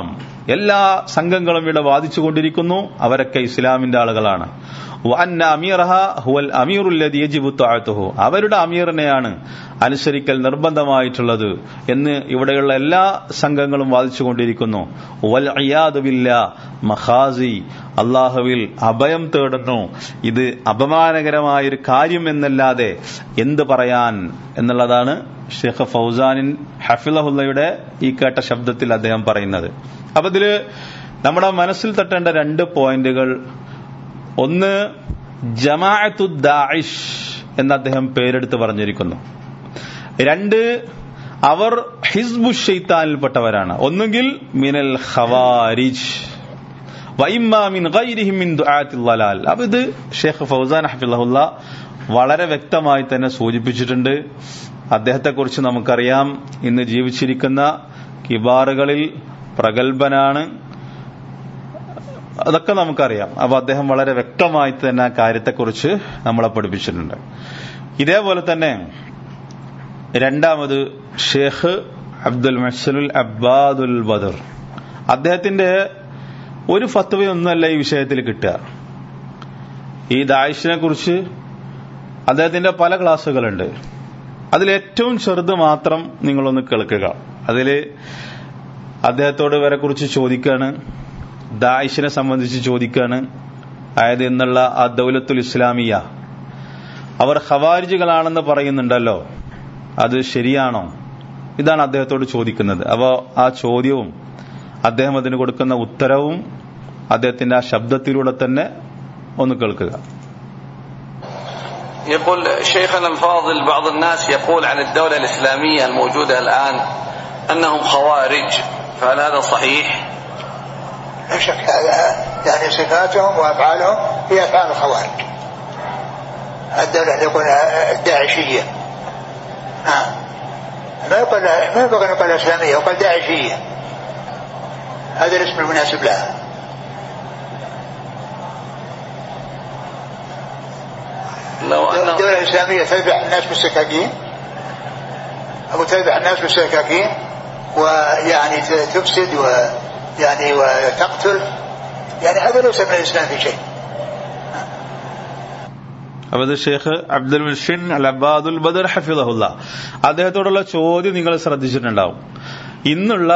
എല്ലാ സംഘങ്ങളും ഇവിടെ വാദിച്ചുകൊണ്ടിരിക്കുന്നു അവരൊക്കെ ഇസ്ലാമിന്റെ ആളുകളാണ്. വഅന്ന അമീറഹ ഹുവൽ അമീറുൽ ലദി യജിബു തഅതുഹു, അവരുടെ അമീറിനെയാണ് അനുസരിക്കൽ നിർബന്ധമായിട്ടുള്ളത് എന്ന് ഇവിടെയുള്ള എല്ലാ സംഘങ്ങളും വാദിച്ചുകൊണ്ടിരിക്കുന്നു. വൽ ഇയാദു ബില്ലാഹ് മഖാസി, അല്ലാഹുവിൽ അഭയം തേടുന്നു. ഇത് അപമാനകരമായൊരു കാര്യം എന്നല്ലാതെ എന്ത് പറയാൻ എന്നുള്ളതാണ് ഷെയ്ഖ് ഫൗസാനിൻ ഹഫിളഹുല്ലയുടെ ഈ കേട്ട ശബ്ദത്തിൽ അദ്ദേഹം പറയുന്നത്. അപ്പൊ ഇതില് നമ്മുടെ മനസ്സിൽ തട്ടേണ്ട രണ്ട് പോയിന്റുകൾ, ഒന്ന് ജമാഅത്തു ദാഇഷ് എന്ന് അദ്ദേഹം പേരെടുത്ത് പറഞ്ഞിരിക്കുന്നു. രണ്ട്, അവർ ഹിസ്ബു ശൈത്താനിൽപ്പെട്ടവരാണ്. ഒന്നുകിൽ മിനൽ ഖവാരിജ് വഇമ്മാ മിൻ ഗൈരിഹിം മിൻ ദുആത്തിൽ ളലാൽ. അപ്പൊ ഇത് ഷെയ്ഖ് ഫൗസാൻ ഹഫിളഹുല്ല വളരെ വ്യക്തമായി തന്നെ സൂചിപ്പിച്ചിട്ടുണ്ട്. അദ്ദേഹത്തെക്കുറിച്ച് നമുക്കറിയാം, ഇന്ന് ജീവിച്ചിരിക്കുന്ന കിബാറുകളിൽ പ്രഗത്ഭനാണ്, അതൊക്കെ നമുക്കറിയാം. അപ്പൊ അദ്ദേഹം വളരെ വ്യക്തമായി തന്നെ ആ കാര്യത്തെക്കുറിച്ച് നമ്മളെ പഠിപ്പിച്ചിട്ടുണ്ട്. ഇതേപോലെ തന്നെ രണ്ടാമത് ഷെയ്ഖ് അബ്ദുൽ മുഹ്സിനുൽ അബ്ബാദുൽ ബദർ, അദ്ദേഹത്തിന്റെ ഒരു ഫത്വയൊന്നുമല്ല ഈ വിഷയത്തിൽ കിട്ടുക. ഈ ദാഇഷിനെ കുറിച്ച് അദ്ദേഹത്തിന്റെ പല ക്ലാസ്സുകളുണ്ട്. അതിലേറ്റവും ചെറുത് മാത്രം നിങ്ങളൊന്ന് കേൾക്കുക. അതില് അദ്ദേഹത്തോട് ഇവരെ കുറിച്ച് ചോദിക്കാണ്, ദാഇഷിനെ സംബന്ധിച്ച് ചോദിക്കാണ്. അതായത് എന്നുള്ള ആ ദൗലത്തുൽ ഇസ്ലാമിയ അവർ ഖവാരിജുകളാണെന്ന് പറയുന്നുണ്ടല്ലോ, അത് ശരിയാണോ? ഇതാണ് അദ്ദേഹത്തോട് ചോദിക്കുന്നത്. അപ്പോ ആ ചോദ്യവും അദ്ദേഹം അതിന് കൊടുക്കുന്ന ഉത്തരവും അദ്ദേഹത്തിന്റെ ആ ശബ്ദത്തിലൂടെ തന്നെ ഒന്ന് കേൾക്കുക. يقول شيخنا الفاضل بعض الناس يقول عن الدولة الإسلامية الموجودة الآن أنهم خوارج، فهل هذا صحيح؟ لا شك هذا، يعني صفاتهم وأفعالهم هي أفعال الخوارج. الدولة يقول الداعشية، نعم، ما يقول ما يبغى نقول إسلامية، يقول داعشية، هذا الاسم المناسب لها. الدولة الإسلامية تذبح الناس بالسكاكين أو تذبح الناس بالسكاكين ويعني تفسد ويعني وتقتل، يعني هذا ليس من الإسلام في شيء. അതായത് ഷെയ്ഖ് അബ്ദുൽ മുഹ്സിൻ അൽ അബ്ബാദുൽ ബദർ ഹഫിളഹുല്ല, അദ്ദേഹത്തോടുള്ള ചോദ്യം നിങ്ങൾ ശ്രദ്ധിച്ചിട്ടുണ്ടാവും. ഇന്നുള്ള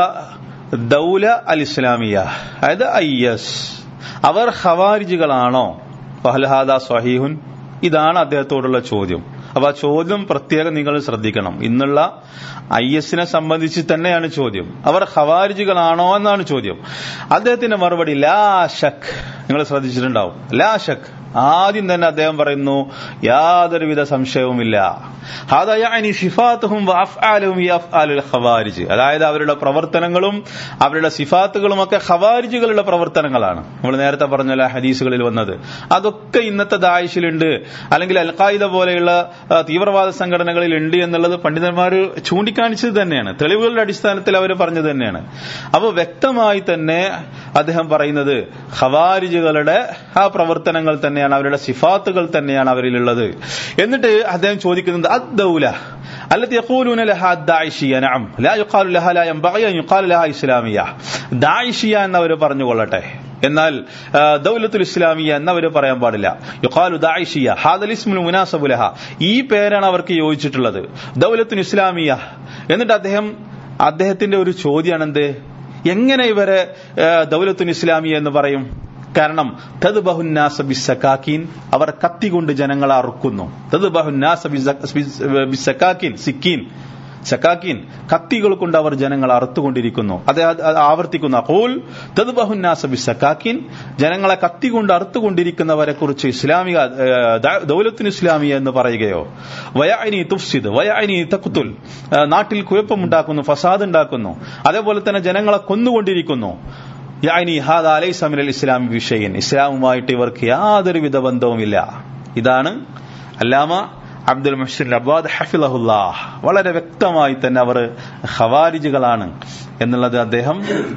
ദൗല അൽ ഇസ്ലാമിയ, അതായത് ഐ എസ്, അവർ ഖവാരിജുകളാണോ? ഫഹൽ ഹാദാ സ്വഹീഹുൻ, ഇതാണ് അദ്ദേഹത്തോടുള്ള ചോദ്യം. അപ്പൊ ആ ചോദ്യം പ്രത്യേകം നിങ്ങൾ ശ്രദ്ധിക്കണം. ഇന്നുള്ള ഐ എസിനെ സംബന്ധിച്ച് തന്നെയാണ് ചോദ്യം. അവർ ഖവാരിജുകളാണോ എന്നാണ് ചോദ്യം. അദ്ദേഹത്തിന്റെ മറുപടി ലാ ശക്ക്. നിങ്ങൾ ശ്രദ്ധിച്ചിട്ടുണ്ടാവും, ലാ ശക്ക്. ആദ്യം തന്നെ അദ്ദേഹം പറയുന്നു, യാതൊരുവിധ സംശയവുമില്ല. ഹാദാ യഅനി സിഫാത്തുഹും വഅഫ്ആലുഹും യഫ്അലുൽ ഖവാരിജ്, അതായത് അവരുടെ പ്രവർത്തനങ്ങളും അവരുടെ സിഫാത്തുകളും ഒക്കെ ഖവാരിജുകളുടെ പ്രവർത്തനങ്ങളാണ്. നമ്മൾ നേരത്തെ പറഞ്ഞ ഹദീസുകളിൽ വന്നത് അതൊക്കെ ഇന്നത്തെ ദാഇഷിലുണ്ട്, അല്ലെങ്കിൽ അൽ ഖായിദ പോലെയുള്ള തീവ്രവാദ സംഘടനകളിൽ ഉണ്ട് എന്നുള്ളത് പണ്ഡിതന്മാർ ചൂണ്ടിക്കാണിച്ചത് തന്നെയാണ്, തെളിവുകളുടെ അടിസ്ഥാനത്തിൽ അവർ പറഞ്ഞത് തന്നെയാണ്. അപ്പോൾ വ്യക്തമായി തന്നെ അദ്ദേഹം പറയുന്നത് ഖവാരിജുകളുടെ ആ പ്രവർത്തനങ്ങൾ തന്നെയാണ്, അവരുടെ സിഫാത്തുകൾ തന്നെയാണ് അവരിലുള്ളത്. എന്നിട്ട് അദ്ദേഹം ചോദിക്കുന്നത് അദ്ദൗല അല്ലത്തി യഖൂലൂന ലഹാ ദാഇഷിയ നഅം ലാ യുഖാലു ലഹാ ലാ യൻബഗി അൻ യുഖാല ലഹാ ഇസ്ലാമിയ, ദാഇഷിയ എന്നവർ പറഞ്ഞുകൊള്ളട്ടെ, എന്നാൽ ദൗലത്തുൽ ഇസ്ലാമിയ എന്നവർ പറയാൻ പാടില്ല. യുഖാലു ദാഇഷിയ ഹാദൽ ഇസ്മുൽ മുനാസബു ലഹ, ഈ പേരാണ് അവർക്ക് യോജിച്ചിട്ടുള്ളത്, ദൗലത്തുൽ ഇസ്ലാമിയ. എന്നിട്ട് അദ്ദേഹം അദ്ദേഹത്തിന്റെ ഒരു ചോദ്യമാണ് എന്ത്, എങ്ങനെ ഇവരെ ദൗലത്തുൽ ഇസ്ലാമിയ എന്ന് പറയും? കാരണം തദ്ബഹുന്നാസ ബിസ്സകാക്കിൻ, അവർ കത്തികൊണ്ട് ജനങ്ങളെ അറുക്കുന്നു. തദ്ബഹുന്നാസ ബിസ്സകാക്കിൻ, സിക്കീൻ സക്കാക്കിൻ, കത്തികൾ കൊണ്ട് അവർ ജനങ്ങളെ അറുത്തുകൊണ്ടിരിക്കുന്നു. അത് ആവർത്തിക്കുന്ന ഖൂൽ തദ്ബഹുന്നാസ ബിസ്സകാക്കിൻ, ജനങ്ങളെ കത്തികൊണ്ട് അറുത്തുകൊണ്ടിരിക്കുന്നവരെ കുറിച്ച് ഇസ്ലാമിക ദൗലത്തുൽ ഇസ്ലാമിയ എന്ന് പറയുകയോ? വയഅനി തുഫ്സിദ് വയഅനി തഖ്തുൽ, നാട്ടിൽ കുഴപ്പമുണ്ടാക്കുന്നു, ഫസാദ് ഉണ്ടാക്കുന്നു, അതേപോലെ തന്നെ ജനങ്ങളെ കൊന്നുകൊണ്ടിരിക്കുന്നു. യാനി ഹാദാ ലൈസ മിനൽ ഇസ്ലാമി ബിശൈഇൻ, ഇസ്ലാമുമായിട്ട് ഇവർക്ക് യാതൊരുവിധ ബന്ധവുമില്ല. ഇതാണ് അല്ലാമ അബ്ദുൽ മുഹ്സിൻ അബ്ബാദ് ഹഫിളഹുല്ലാഹ് വളരെ വ്യക്തമായി തന്നെ അവർ ഖവാരിജുകളാണ് എന്നുള്ളത് അദ്ദേഹം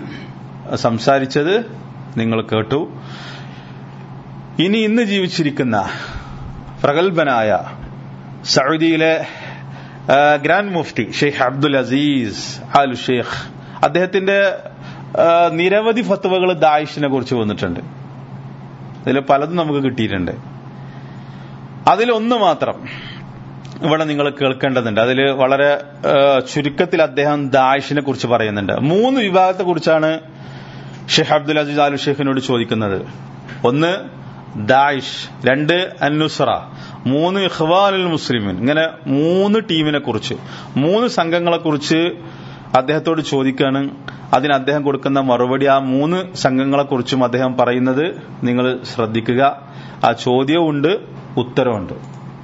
സംസാരിച്ചത് നിങ്ങൾ കേട്ടു. ഇനി ഇന്ന് ജീവിച്ചിരിക്കുന്ന പ്രഗത്ഭനായ സൗദിയിലെ ഗ്രാൻഡ് മുഫ്തി Sheikh Abdul Aziz Al Sheikh, അദ്ദേഹത്തിന്റെ നിരവധി ഫത്വകൾ ദായിഷിനെ കുറിച്ച് വന്നിട്ടുണ്ട്. ഇതിൽ പലതും നമുക്ക് കിട്ടിയിട്ടുണ്ട്. അതിലൊന്ന് മാത്രം ഇവിടെ നിങ്ങൾ കേൾക്കേണ്ടതുണ്ട്. അതിൽ വളരെ ചുരുക്കത്തിൽ അദ്ദേഹം ദായിഷിനെ കുറിച്ച് പറയുന്നുണ്ട്. മൂന്ന് വിഭാഗത്തെ കുറിച്ചാണ് ഷെയ്ഖ് അബ്ദുൽ അസീസ് ആലു ഷെയ്ഖിനോട് ചോദിക്കുന്നത്. ഒന്ന് ദായിഷ്, രണ്ട് അന്നുസ്ര, മൂന്ന് ഇഖ്വാനുൽ മുസ്ലിമീൻ. ഇങ്ങനെ മൂന്ന് ടീമിനെ കുറിച്ച്, മൂന്ന് സംഘങ്ങളെ കുറിച്ച് അദ്ദേഹത്തോട് ചോദിക്കാണ്. അതിന് അദ്ദേഹം കൊടുക്കുന്ന മറുപടി ആ മൂന്ന് സംഘങ്ങളെ കുറിച്ചും അദ്ദേഹം പറയുന്നത് നിങ്ങൾ ശ്രദ്ധിക്കുക. ആ ചോദ്യവുമുണ്ട് ഉത്തരവുമുണ്ട്.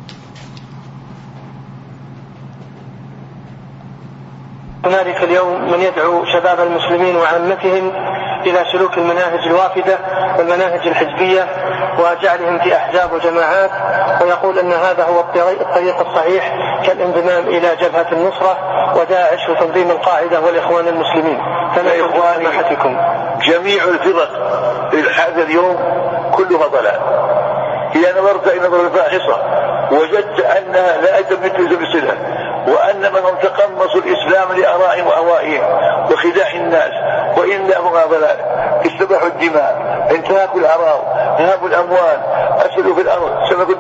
هنالك اليوم من يدعو شباب المسلمين وعامتهم إلى سلوك المناهج الوافدة والمناهج الحزبية وجعلهم في أحزاب وجماعات، ويقول أن هذا هو الطريق الصحيح كالانضمام إلى جبهة النصرة وداعش وتنظيم القاعدة والإخوان المسلمين. فما سماحتكم؟ جميع الفرق هذا اليوم كلها ضلال. إذا نظرت إلى نظرة فاحصة وجدت أنها لا تمت بسلها، وأن منهم تقمصوا الإسلام لآرائهم وأهوائهم وخداع الناس وإنهم ضلال، استباحوا الدماء، انتهاكوا الأعراض، نهبوا الأموال، أسلوا في الأرض، سفكوا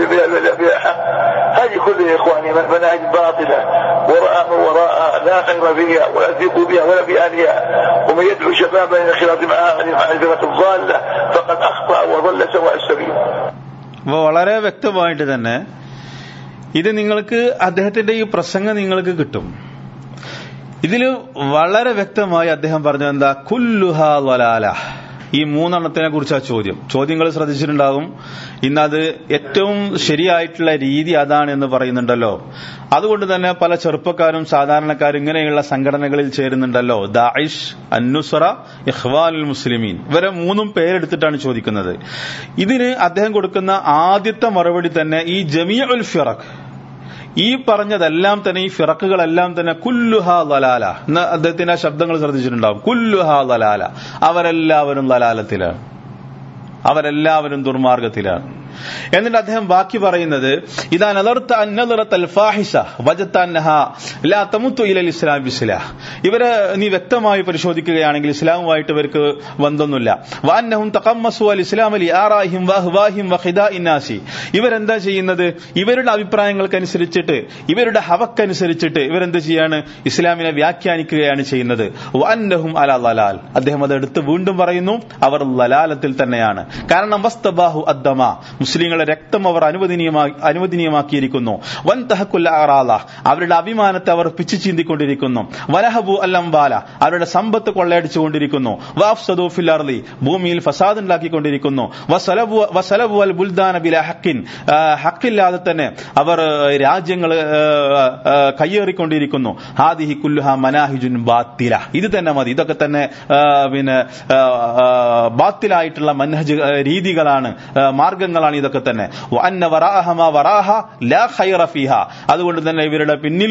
بالحق. هذه كلها يا إخواني مناهج باطلة وراء وراءها لا خير فيها ولا يثق بها ولا بأهلها. ومن يدعو شبابا إلى خلاف مع الفرق الضالة فقد أخطأ وضل سواء السبيل. വളരെ വ്യക്തമായിട്ട് തന്നെ ഇത് നിങ്ങൾക്ക് അദ്ദേഹത്തിന്റെ ഈ പ്രസംഗം നിങ്ങൾക്ക് കിട്ടും. ഇതിൽ വളരെ വ്യക്തമായി അദ്ദേഹം പറഞ്ഞത് എന്താ? കുല്ലുഹാ വലാല. ഈ മൂന്നെണ്ണത്തിനെ കുറിച്ചാ ചോദ്യം. ചോദ്യങ്ങൾ ശ്രദ്ധിച്ചിട്ടുണ്ടാകും. ഇന്നത് ഏറ്റവും ശരിയായിട്ടുള്ള രീതി അതാണ് എന്ന് പറയുന്നുണ്ടല്ലോ. അതുകൊണ്ട് തന്നെ പല ചെറുപ്പക്കാരും സാധാരണക്കാരും ഇങ്ങനെയുള്ള സംഘടനകളിൽ ചേരുന്നുണ്ടല്ലോ. ദാഇഷ്, അന്നുസ്ര, ഇഖ്വാനുൽ മുസ്ലിമീൻ. ഇവരെ മൂന്നും പേരെടുത്തിട്ടാണ് ചോദിക്കുന്നത്. ഇതിന് അദ്ദേഹം കൊടുക്കുന്ന ആദ്യത്തെ മറുപടി തന്നെ ഈ ജമീഉൽ ഫിറഖ്, ഈ പറഞ്ഞതെല്ലാം തന്നെ, ഈ ഫിറക്കുകളെല്ലാം തന്നെ കുല്ലുഹാ ദലാല എന്ന അദ്ദേഹത്തിന്റെ ആ ശബ്ദങ്ങൾ ശ്രദ്ധിച്ചിട്ടുണ്ടാവും. കുല്ലുഹാ ദലാല, അവരെല്ലാവരും ദലാലത്തിലാണ്, അവരെല്ലാവരും ദുർമാർഗത്തിലാണ്. എന്നിട്ട് അദ്ദേഹം ബാക്കി പറയുന്നത് ഇദാ നദർത അൻ നദറതൽ ഫാഹിഷ വജത അൻഹാ ലാ തമുതു ഇലൽ ഇസ്ലാം ബിസ്ലാഹ്. ഇവരെ നീ വ്യക്തമായി പരിശോധിക്കുകയാണെങ്കിൽ ഇസ്ലാമുമായിട്ട് ഇവർക്ക് ബന്ധമൊന്നുമില്ല. വഅന്നഹും തഖമ്മസു അൽ ഇസ്ലാം ലി ആറാഹിം വഅഹ്വാഹിം വഖിദാഇൻ നാസി. ഇവരെന്താ ചെയ്യുന്നത്? ഇവരുടെ അഭിപ്രായങ്ങൾക്കനുസരിച്ചിട്ട്, ഇവരുടെ ഹവക്കനുസരിച്ചിട്ട് ഇവരെന്ത് ചെയ്യാണ്? ഇസ്ലാമിനെ വ്യാഖ്യാനിക്കുകയാണ് ചെയ്യുന്നത്. വഅന്നഹും അലാ ദലാൽ. അദ്ദേഹം അത് എടുത്ത് വീണ്ടും പറയുന്നു, അവർ ദലാലത്തിൽ തന്നെയാണ്. കാരണം വസ്തബാഹു അദ്ദമ, മുസ്ലിങ്ങളെ രക്തം അവർ അനുവദനീയമാക്കി അനുവദനീയമാക്കിയിരിക്കുന്നു. വൻ തഹക്കുൽ അറാള, അവരുടെ അഭിമാനത്തെ അവർ പിച്ചു ചീന്തിക്കൊണ്ടിരിക്കുന്നു. വലഹബു അല്ലംബാല, അവരുടെ സമ്പത്ത് കൊള്ളയടിച്ചുകൊണ്ടിരിക്കുന്നു. വഅഫ്സദു ഫിൽ അർളി, ഭൂമിയിൽ ഫസാദ് ഉണ്ടാക്കിക്കൊണ്ടിരിക്കുന്നു. വസലബു വസലബു അൽ ബുൽദാന ബിലാ ഹഖിൻ, ഹഖില്ലാതെ തന്നെ അവർ രാജ്യങ്ങൾ കയ്യേറിക്കൊണ്ടിരിക്കുന്നു. ഹാദിഹി കുല്ലുഹാ മനാഹിജുൻ ബാത്തില. ഇത് തന്നെ മതി, ഇതൊക്കെ തന്നെ പിന്നെ ബാത്തിലായിട്ടുള്ള മൻഹജ് രീതികളാണ്, മാർഗങ്ങളാണ് ഇതൊക്കെ തന്നെ. വഅന്ന വറാഅഹ മാ വറാഅഹ ലാ ഖൈറ ഫീഹാ, അതുകൊണ്ട് തന്നെ ഇവരുടെ പിന്നിൽ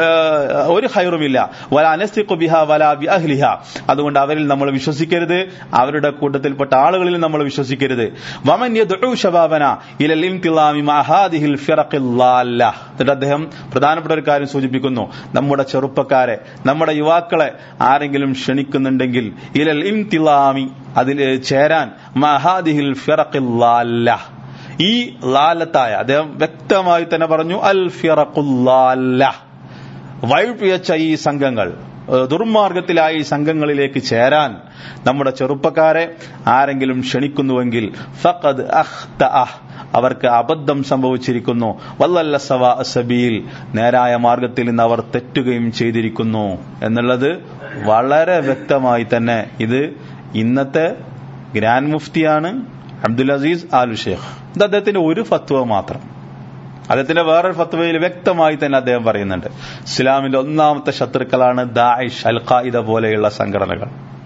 ഒരു ഖൈറുമില്ല. വലാ നസ്തിഖു ബിഹാ വലാ ബിഅഹ്ലിഹാ, അതുകൊണ്ട് അവരിൽ നമ്മൾ വിശ്വസിക്കരുത്, അവരുടെ കൂട്ടത്തിൽപ്പെട്ട ആളുകളിൽ നമ്മൾ വിശ്വസിക്കരുത്. വമൻ യദ്ഉ ശബാബന ഇലൽ ഇൻതിലാമി മാ ഹാദിഹിൽ ഫിറഖിൽ ളാല്ല. എന്നിട്ട് അദ്ദേഹം പ്രധാനപ്പെട്ട ഒരു കാര്യം സൂചിപ്പിക്കുന്നു. നമ്മുടെ ചെറുപ്പക്കാരെ, നമ്മുടെ യുവാക്കളെ ആരെങ്കിലും ക്ഷണിക്കുന്നുണ്ടെങ്കിൽ ഇലൽ ഇൻതിലാമി, അതിൽ ചേരാൻ, മാ ഹാദിഹിൽ ഫിറഖിൽ ളാല്ല, ഈ ലാലത്തായ, അദ്ദേഹം വ്യക്തമായി തന്നെ പറഞ്ഞു, അൽ ഫിറഖുൽ ളാല്ല, വഴിപിഴച്ച ഈ സംഘങ്ങൾ, ദുർമാർഗത്തിലായ ഈ സംഘങ്ങളിലേക്ക് ചേരാൻ നമ്മുടെ ചെറുപ്പക്കാരെ ആരെങ്കിലും ക്ഷണിക്കുന്നുവെങ്കിൽ ഫഖദ് അഖ്തഅ, അവർക്ക് അബദ്ധം സംഭവിച്ചിരിക്കുന്നു. വല്ലല്ല സവാ സബീൽ, നേരായ മാർഗത്തിൽ നിന്ന് അവർ തെറ്റുകയും ചെയ്തിരിക്കുന്നു എന്നുള്ളത് വളരെ വ്യക്തമായി തന്നെ. ഇത് ഇന്നത്തെ ഗ്രാൻഡ് മുഫ്തിയാണ് അബ്ദുൽ അസീസ് ആലു ഷെയ്ഖ്. ഇത് അദ്ദേഹത്തിന്റെ ഒരു ഫത്വ മാത്രം. അദ്ദേഹത്തിന്റെ വേറൊരു ഫത്വയിൽ വ്യക്തമായി തന്നെ അദ്ദേഹം പറയുന്നുണ്ട്, ഇസ്ലാമിന്റെ ഒന്നാമത്തെ ശത്രുക്കളാണ് ദാഇഷ്, അൽ ഖായിദ പോലെയുള്ള സംഘടനകൾ.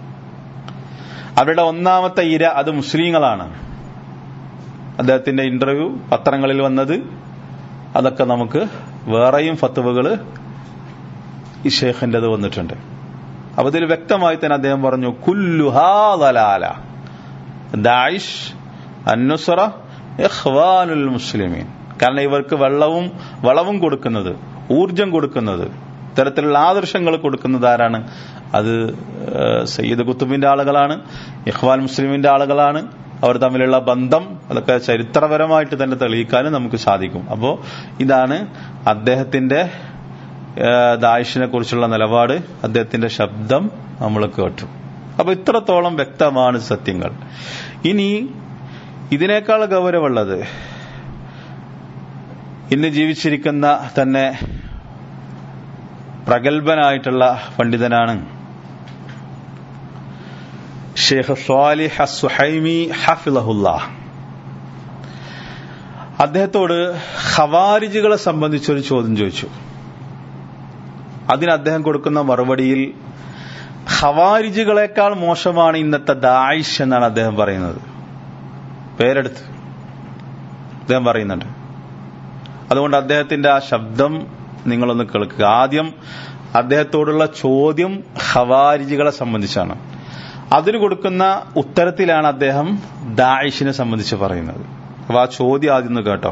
അവരുടെ ഒന്നാമത്തെ ഇര അത് മുസ്ലിങ്ങളാണ്. അദ്ദേഹത്തിന്റെ ഇന്റർവ്യൂ പത്രങ്ങളിൽ വന്നത് അതൊക്കെ നമുക്ക് വേറെയും ഫത്വകൾ ഈ ഷെയ്ഖിന്റേത് വന്നിട്ടുണ്ട്. അപ്പൊ ഇതിൽ വ്യക്തമായി തന്നെ അദ്ദേഹം പറഞ്ഞു, കുല്ലുഹാ ദലാല, ദാഇഷ്, അന്നുസ്ര, ഇഖ്വാനുൽ മുസ്ലിമീൻ. കാരണം ഇവർക്ക് വെള്ളവും വളവും കൊടുക്കുന്നത്, ഊർജം കൊടുക്കുന്നത്, ഇത്തരത്തിലുള്ള ആദർശങ്ങൾ കൊടുക്കുന്നത് ആരാണ്? അത് സയ്യിദ് കുത്തുബിന്റെ ആളുകളാണ്, ഇഖ്വാൻ മുസ്ലിമിന്റെ ആളുകളാണ്. അവർ തമ്മിലുള്ള ബന്ധം അതൊക്കെ ചരിത്രപരമായിട്ട് തന്നെ തെളിയിക്കാനും നമുക്ക് സാധിക്കും. അപ്പോൾ ഇതാണ് അദ്ദേഹത്തിന്റെ ദാഇഷിനെ കുറിച്ചുള്ള നിലപാട്. അദ്ദേഹത്തിന്റെ ശബ്ദം നമ്മൾ കേട്ടു. അപ്പൊ ഇത്രത്തോളം വ്യക്തമാണ് സത്യങ്ങൾ. ഇനി ഇതിനേക്കാൾ ഗൗരവമുള്ളത്, ഇന്ന് ജീവിച്ചിരിക്കുന്ന തന്നെ പ്രഗത്ഭനായിട്ടുള്ള പണ്ഡിതനാണ് ഷെയ്ഖ് സ്വാലിഹ് അസ്സുഹൈമി ഹഫിളഹുല്ലാഹ്. അദ്ദേഹത്തോട് ഖവാരിജികളെ സംബന്ധിച്ചൊരു ചോദ്യം ചോദിച്ചു. അതിന് അദ്ദേഹം കൊടുക്കുന്ന മറുപടിയിൽ ഖവാരിജികളെക്കാൾ മോശമാണ് ഇന്നത്തെ ദാഇഷ് എന്നാണ് അദ്ദേഹം പറയുന്നത്. പേരെടുത്ത് അദ്ദേഹം പറയുന്നുണ്ട്. അതുകൊണ്ട് അദ്ദേഹത്തിന്റെ ആ ശബ്ദം നിങ്ങളൊന്ന് കേൾക്കുക. ആദ്യം അദ്ദേഹത്തോടുള്ള ചോദ്യം ഖവാരിജികളെ സംബന്ധിച്ചാണ്. അതിന് കൊടുക്കുന്ന ഉത്തരത്തിലാണ് അദ്ദേഹം ദാഇഷിനെ സംബന്ധിച്ച് പറയുന്നത്. അപ്പൊ ആ ചോദ്യം ആദ്യം ഒന്ന് കേട്ടോ.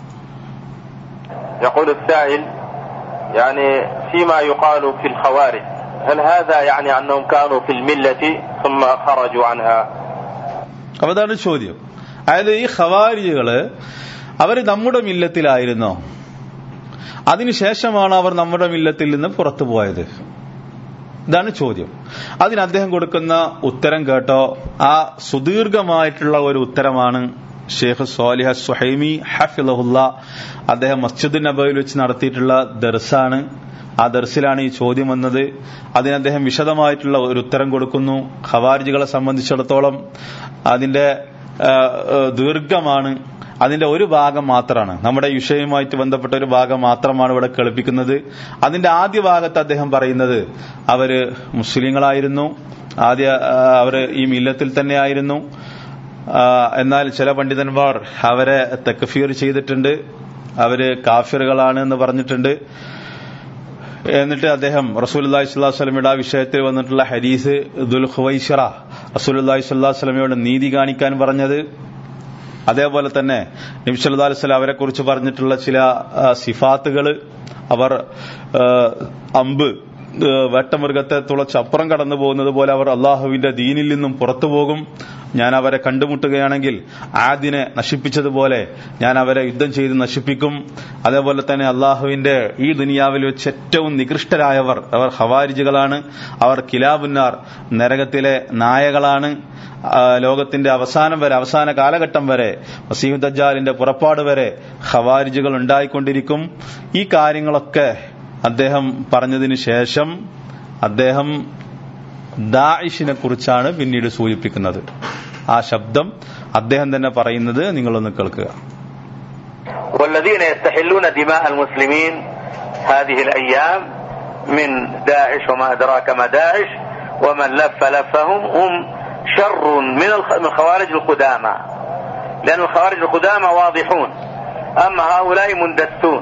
يقول السائل يعني فيما يقال في الخوارج هل هذا يعني أنهم كانوا في الملة ثم خرجوا عنها؟ അപ്പൊ അതാണ് ചോദ്യം. അതായത് ഈ ഖവാരിജികള് അവര് നമ്മുടെ മില്ലത്തിലായിരുന്നോ, അതിനുശേഷമാണ് അവർ നമ്മുടെ മില്ലത്തിൽ നിന്ന് പുറത്തു പോയത്? ഇതാണ് ചോദ്യം. അതിന് അദ്ദേഹം കൊടുക്കുന്ന ഉത്തരം കേട്ടോ. ആ സുദീർഘമായിട്ടുള്ള ഒരു ഉത്തരമാണ് ഷെയ്ഖ് സ്വാലിഹ് അസ്സുഹൈമി ഹഫിളഹുല്ലാഹ് അദ്ദേഹം മസ്ജിദ് നബവിയിൽ വെച്ച് നടത്തിയിട്ടുള്ള ദർസാണ്. ആ ദർസിലാണ് ഈ ചോദ്യം വന്നത്. അതിന് അദ്ദേഹം വിശദമായിട്ടുള്ള ഒരു ഉത്തരം കൊടുക്കുന്നു. ഖവാരിജികളെ സംബന്ധിച്ചിടത്തോളം അതിന്റെ ദീർഘമാണ്. അതിന്റെ ഒരു ഭാഗം മാത്രമാണ്, നമ്മുടെ വിഷയവുമായിട്ട് ബന്ധപ്പെട്ട ഒരു ഭാഗം മാത്രമാണ് ഇവിടെ കേൾപ്പിക്കുന്നത്. അതിന്റെ ആദ്യ ഭാഗത്ത് അദ്ദേഹം പറയുന്നത് അവര് മുസ്ലിങ്ങളായിരുന്നു, ആദ്യ അവര് ഈ മില്ലത്തിൽ തന്നെയായിരുന്നു. എന്നാൽ ചില പണ്ഡിതന്മാർ അവരെ തക്ഫീർ ചെയ്തിട്ടുണ്ട്, അവര് കാഫിറുകളാണ് എന്ന് പറഞ്ഞിട്ടുണ്ട്. എന്നിട്ട് അദ്ദേഹം റസൂലുള്ളാഹി സ്വല്ലല്ലാഹു അലൈഹി വസല്ലമയുടെ ആ വിഷയത്തിൽ വന്നിട്ടുള്ള ഹദീസ് ദുൽ ഖുവൈശിറ, റസൂലുള്ളാഹി സ്വല്ലല്ലാഹു അലൈഹി വസല്ലമയോട് നീതി കാണിക്കാൻ പറഞ്ഞത്, അതേപോലെ തന്നെ നബി സല്ലല്ലാഹു അലൈഹി വസല്ലം അവരെ കുറിച്ച് പറഞ്ഞിട്ടുള്ള ചില സിഫാത്തുകൾ, അവർ അമ്പ് വേട്ടമൃഗത്തെ തുളച്ചപ്പുറം കടന്നു പോകുന്നത് പോലെ അവർ അള്ളാഹുവിന്റെ ദീനിൽ നിന്നും പുറത്തു പോകും. ഞാൻ അവരെ കണ്ടുമുട്ടുകയാണെങ്കിൽ ആദിനെ നശിപ്പിച്ചതുപോലെ ഞാൻ അവരെ യുദ്ധം ചെയ്ത് നശിപ്പിക്കും. അതേപോലെ തന്നെ അള്ളാഹുവിന്റെ ഈ ദുനിയാവിൽ വെച്ച് ഏറ്റവും നികൃഷ്ടരായവർ അവർ ഖവാരിജികളാണ്. അവർ കിലാബുന്നാർ, നരകത്തിലെ നായകളാണ്. ലോകത്തിന്റെ അവസാനം വരെ, അവസാന കാലഘട്ടം വരെ, മസീഹ് ദജ്ജാലിന്റെ പുറപ്പാട് വരെ ഖവാരിജികൾ ഉണ്ടായിക്കൊണ്ടിരിക്കും. ഈ കാര്യങ്ങളൊക്കെ അദ്ദേഹം പറഞ്ഞതിന് ശേഷം അദ്ദേഹം ദാഇഷിനെ കുറിച്ചാണ് പിന്നീട് സൂചിപ്പിക്കുന്നത്. ആ ശബ്ദം അദ്ദേഹം തന്നെ പറയുന്നത് നിങ്ങളൊന്ന് കേൾക്കുക. والذين يستحلون دماء المسلمين هذه الأيام من داعش وما أدراك ما داعش ومن لف لفهم هم شر من الخوارج القدامى، لأن الخوارج القدامى واضحون، أما هؤلاء مندسون،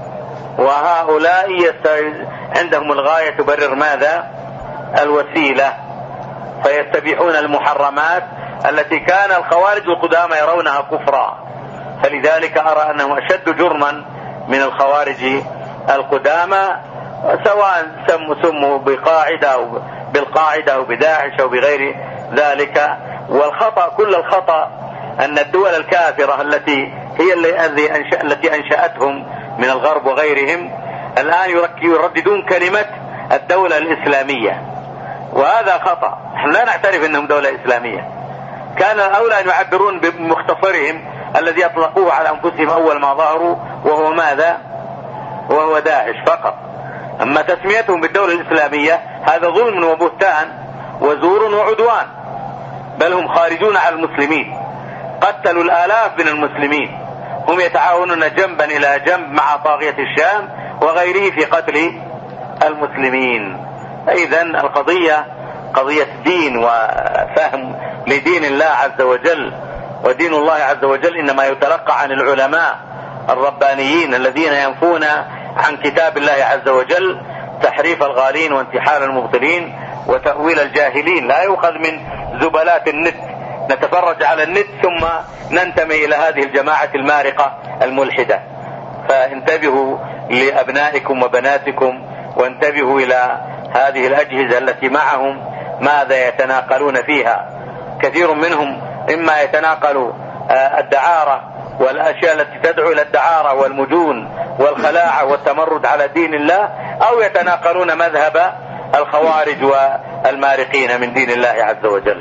وهؤلاء عندهم الغاية تبرر ماذا؟ الوسيلة، فيستبيحون المحرمات التي كان الخوارج القدامى يرونها كفرا، فلذلك أرى أنهم أشد جرما من الخوارج القدامى، سواء سموا سموا بقاعدة أو بالقاعدة أو بداعش أو بغير ذلك. والخطأ كل الخطأ أن الدول الكافرة التي هي التي أنشأتهم من الغرب وغيرهم الآن يرددون كلمة الدولة الإسلامية، وهذا خطأ. نحن لا نعترف أنهم دولة إسلامية. كان الأولى أن يعبرون بمختصرهم الذي أطلقوه على أنفسهم أول ما ظهروا، وهو ماذا؟ وهو داعش فقط. أما تسميتهم بالدولة الإسلامية هذا ظلم وبهتان وزور وعدوان، بل هم خارجون على المسلمين، قتلوا الآلاف من المسلمين، هم يتعاونون جنبا إلى جنب مع طاغية الشام وغيره في قتل المسلمين. إذن القضية قضية دين وفهم لدين الله عز وجل، ودين الله عز وجل إنما يتلقى عن العلماء الربانيين الذين ينفون عن كتاب الله عز وجل تحريف الغالين وانتحال المبطلين وتأويل الجاهلين. لا يؤخذ من زبلات النت نتفرج على النت ثم ننتمي إلى هذه الجماعة المارقة الملحدة. فانتبهوا لأبنائكم وبناتكم وانتبهوا إلى هذه الأجهزة التي معهم ماذا يتناقلون فيها. كثير منهم إما يتناقل الدعارة والأشياء التي تدعو إلى الدعارة والمجون والخلاعة والتمرد على دين الله، أو يتناقلون مذهب الخوارج والمارقين من دين الله عز وجل.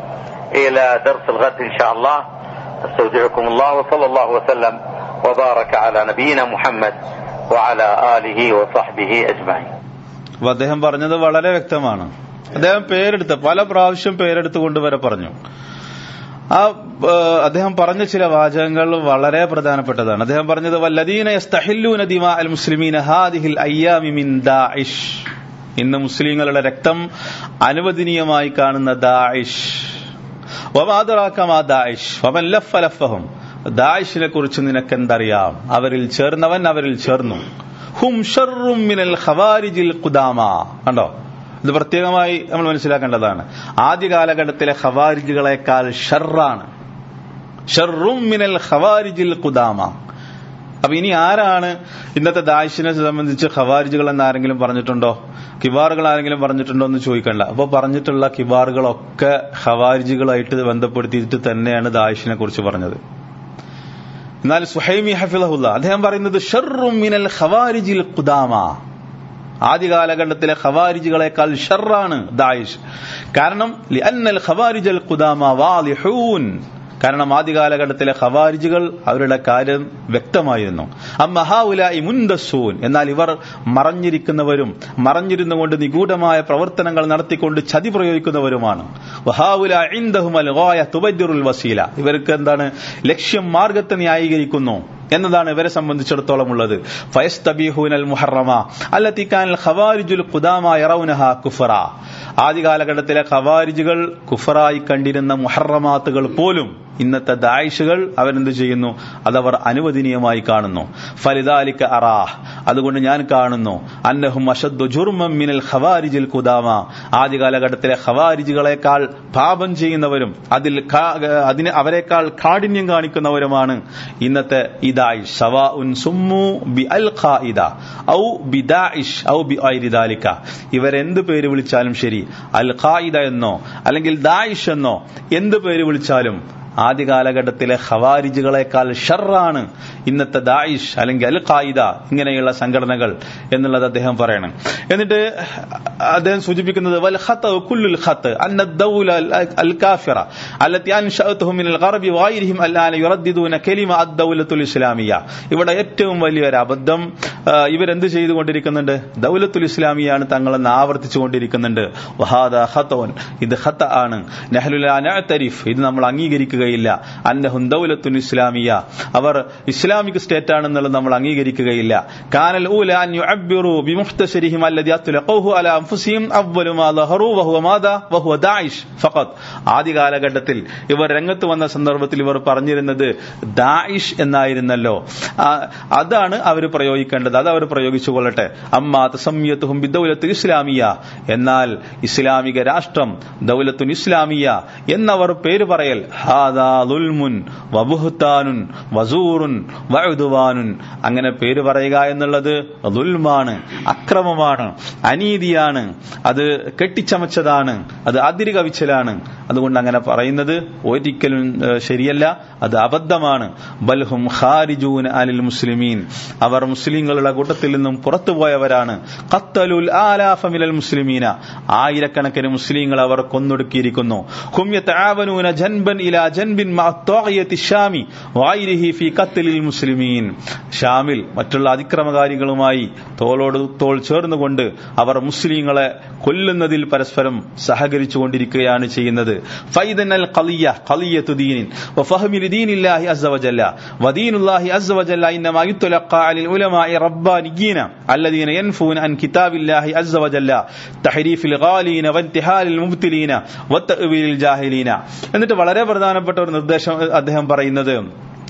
إلى درس الغد إن شاء الله، استودعكم الله، وصلى الله وسلم وبارك على نبينا محمد وعلى آله وصحبه أجمعين. അദ്ദേഹം പറഞ്ഞത് വളരെ വ്യക്തമാണ്. അദ്ദേഹം പേരെടുത്ത് പല പ്രാവശ്യം പേരെടുത്തുകൊണ്ട് വരെ പറഞ്ഞു. ആ അദ്ദേഹം പറഞ്ഞ ചില വാചകങ്ങൾ വളരെ പ്രധാനപ്പെട്ടതാണ്. അദ്ദേഹം പറഞ്ഞത് വല്ലദീന യസ്തഹില്ലൂന ദിമാഅൽ മുസ്ലിമീന ഹാദിഹിൽ അയ്യാമി മിൻ ദാഇഷ്, ഇന്ന് മുസ്ലിങ്ങളുടെ രക്തം അനുവദനീയമായി കാണുന്ന ദാഇഷ്. വമാ അദ്റാക മാ ദാഇഷ് വമൻ ലഫ ലഫഹും, ദാഇഷിനെ കുറിച്ച് നിനക്കെന്തറിയാം? അവരിൽ ചേർന്നവൻ അവരിൽ ചേർന്നു. ഹും ശർറും മിനൽ ഖവാരിജിൽ ഖുദാമ. കണ്ടോ, ഇത് പ്രത്യേകമായി നമ്മൾ മനസ്സിലാക്കേണ്ടതാണ്. ആദ്യ കാലഘട്ടത്തിലെ ഖവാരിജുകളെക്കാൾ ഷർറാണ്. ഷർറും മിനൽ ഖവാരിജിൽ ഖുദാമ. അപ്പൊ ഇനി ആരാണ് ഇന്നത്തെ ദാഇഷിനെ സംബന്ധിച്ച് ഖവാരിജുകൾ എന്ന് ആരെങ്കിലും പറഞ്ഞിട്ടുണ്ടോ? കിബാറുകൾ ആരെങ്കിലും പറഞ്ഞിട്ടുണ്ടോ എന്ന് ചോദിക്കണ്ട. അപ്പൊ പറഞ്ഞിട്ടുള്ള കിബാറുകളൊക്കെ ഖവാരിജുകളായിട്ട് ബന്ധപ്പെടുത്തിയിട്ട് തന്നെയാണ് ദാഇഷിനെ കുറിച്ച് പറഞ്ഞത്. എന്നാൽ സുഹൈമി ഹഫിളഹുല്ല അദ്ദേഹം പറയുന്നത് ഷർറും മിനൽ ഖവാരിജിൽ ഖുദാമ, ആദ്യ കാലഘട്ടത്തിലെ ഖവാരിജുകളെക്കാൾ ഷർറാണ് ദാഇഷ്. കാരണം ലിഅന്നൽ ഖവാരിജൽ ഖുദാമ വാളിഹൂൻ, കാരണം ആദ്യ കാലഘട്ടത്തിലെ ഖവാരിജുകൾ അവരുടെ കാര്യം വ്യക്തമായിരുന്നു. അമ്മ ഹൗലാഇ മുൻദസ്സൂൻ, എന്നാൽ ഇവർ മറഞ്ഞിരിക്കുന്നവരും മറഞ്ഞിരുന്നുകൊണ്ട് നിഗൂഢമായ പ്രവർത്തനങ്ങൾ നടത്തിക്കൊണ്ട് ചതി പ്രയോഗിക്കുന്നവരുമാണ്. വഹൗലാ ഇൻദഹുൽ ഗായ തുബദ്ദിറുൽ വസീല, ഇവർക്ക് എന്താണ് ലക്ഷ്യം മാർഗത്തെ ന്യായീകരിക്കുന്നു എന്നതാണ് ഇവരെ സംബന്ധിച്ചിടത്തോളം ഉള്ളത്. ഫയസ്തബീഹൂനൽ മുഹറമ അല്ലതി കാനൽ ഖവാരിജുൽ ഖുദാമ യറൗനഹാ കുഫറ, ആദ്യ കാലഘട്ടത്തിലെ ഖവാരിജുകൾ കുഫറായി കണ്ടിരുന്ന മുഹറമാത്തുകൾ പോലും ഇന്നത്തെ ദാഇഷുകൾ അവരെന്ത് ചെയ്യുന്നു? അതവർ അനുവദനീയമായി കാണുന്നു. ഫലിദാലിക അറാഹ്, അതുകൊണ്ട് ഞാൻ കാണുന്നു അന്നഹും അശദ്ദു ജുർമൻ മിനൽ ഖവാരിജിൽ ഖുദാമ, ആദ്യ കാലഘട്ടത്തിലെ ഖവാരിജുകളെക്കാൾ പാപം ചെയ്യുന്നവരും അതിൽ അതിന് അവരെക്കാൾ കാഠിന്യം കാണിക്കുന്നവരുമാണ് ഇന്നത്തെ ഈ ദാഇഷ്. സവാഉൻ സുമ്മു ബി അൽ ഖായിദ ഔ ബി ദാഇഷ് ഔ ബി ഗൈരി ദാലിക, ഇവരെന്ത് പേര് വിളിച്ചാലും ശരി, അൽ ഖായിദ എന്നോ അല്ലെങ്കിൽ ദാഇഷ് എന്നോ എന്ത് പേര് വിളിച്ചാലും ആദ്യ കാലഘട്ടത്തിലെ ഖവാരിജുകളെക്കാൾ ഷർറാണ് ഇന്നത്തെ ദാഇഷ് അല്ലെങ്കിൽ അൽ ഖായിദ ഇങ്ങനെയുള്ള സംഘടനകൾ എന്നുള്ളത് അദ്ദേഹം പറയണം. എന്നിട്ട് അദ്ദേഹം സൂചിപ്പിക്കുന്നത് വൽ ഖത്അ കുല്ലുൽ ഖത്അ അന്ന ദൗല അൽ കാഫിറ അല്ലതി അൻശഅതുഹും മിനൽ ഗർബി വഗൈരിഹിം അല്ലാന യുറദ്ദിദൂന കലിമ അദ്ദൗലത്തുൽ ഇസ്ലാമിയ, ഇവിടെ ഏറ്റവും വലിയൊരു അബദ്ധം ഇവരെന്ത് ചെയ്തുകൊണ്ടിരിക്കുന്നുണ്ട്? ദൗലത്തുൽ ഇസ്ലാമിയാണ് തങ്ങളെന്ന് ആവർത്തിച്ചുകൊണ്ടിരിക്കുന്നുണ്ട്. വഹാദാ ഖത്ഉൻ, ഇത് ഖത്അ ആണ്. നഹ്നു ലാ നഅ്തരിഫ്, ഇത് നമ്മൾ അംഗീകരിക്കുക യില്ല. അന്നഹും ദൗലത്തുൻ ഇസ്ലാമിയ, അവർ ഇസ്ലാമിക് സ്റ്റേറ്റ് ആണെന്നുള്ളത് നമ്മൾ അംഗീകരിക്കുകയില്ല. കാനൽ ഊല അൻ യുഅബ്ബിറു ബിമുഖ്തസരിഹിം അല്ലദി അത്ലഖൂഹു അലാ അൻഫുസിഹിം അവ്വലു മാ ലഹറു വഹുവ മാദാ വഹുവ ദാഇഷ് ഫഖത്ത്, ആദ്യ കാലഘട്ടത്തിൽ ഇവർ രംഗത്ത് വന്ന സന്ദർഭത്തിൽ ഇവർ പറഞ്ഞിരുന്നത് ദാഇഷ് എന്നായിരുന്നല്ലോ. അതാണ് അവർ പ്രയോഗിക്കേണ്ടത്, അത് അവർ പ്രയോഗിച്ചുകൊള്ളട്ടെ. അമ്മാ തസമ്മിയതുഹും ബിദൗലത്തുൽ ഇസ്ലാമിയ, എന്നാൽ ഇസ്ലാമിക രാഷ്ട്രം ദൗലത്തുൽ ഇസ്ലാമിയ എന്നവർ പേര് പറയൽ അങ്ങനെ പേര് പറയുക എന്നുള്ളത് ദുൽമാണ്, അക്രമമാണ്, അനീതിയാണ്, അത് കെട്ടിച്ചമച്ചതാണ്, അത് അതിര് കവിച്ചലാണ്. അതുകൊണ്ട് അങ്ങനെ പറയുന്നത് ഒരിക്കലും ശരിയല്ല, അത് അബദ്ധമാണ്. ബൽഹും ഖാരിജൂന അനിൽ മുസ്ലിമീൻ, അവർ മുസ്ലിങ്ങളുടെ കൂട്ടത്തിൽ നിന്നും പുറത്തുപോയവരാണ്. ഖത്തലുൽ ആലാഫ മിനൽ മുസ്ലിമീന, ആയിരക്കണക്കിന് മുസ്ലിങ്ങൾ അവർ കൊന്നൊടുക്കിയിരിക്കുന്നു. ഹും യതആവനൂന ജൻബൻ ഇലാ ജൻബിൻ മഅ ത്വാഗിയത്തി ശാമി വഗൈരിഹി ഫീ ഖത്ലിൽ മുസ്ലിമീൻ, ഷാമിൽ മറ്റുള്ള അതിക്രമകാരികളുമായി തോളോട് തോൾ ചേർന്നുകൊണ്ട് അവർ മുസ്ലിങ്ങളെ കൊല്ലുന്നതിൽ പരസ്പരം സഹകരിച്ചുകൊണ്ടിരിക്കുകയാണ് ചെയ്യുന്നത്. ഫൈദൻ അൽ ഖളിയ ഖളിയത്തു ദീനിൻ വഫഹ്മി ലിദീനില്ലാഹി അസ്സ വജല്ല വദീനുല്ലാഹി അസ്സ വജല്ല ഇന്നമാ യുത്ലഖാ അലിൽ ഉലമാഇ റബ്ബാനിയീന അല്ലദീന യൻഫൂന അൻ കിതാബില്ലാഹി അസ്സ വജല്ല തഹരീഫിൽ ഗാലീന വൻതിഹാലിൽ മുബ്തിലീന വതഅവീലിൽ ജാഹിലീന. എന്നിട്ട് വളരെ പ്രധാനപ്പെട്ട ഒരു നിർദ്ദേശം അദ്ദേഹം പറയുന്നത്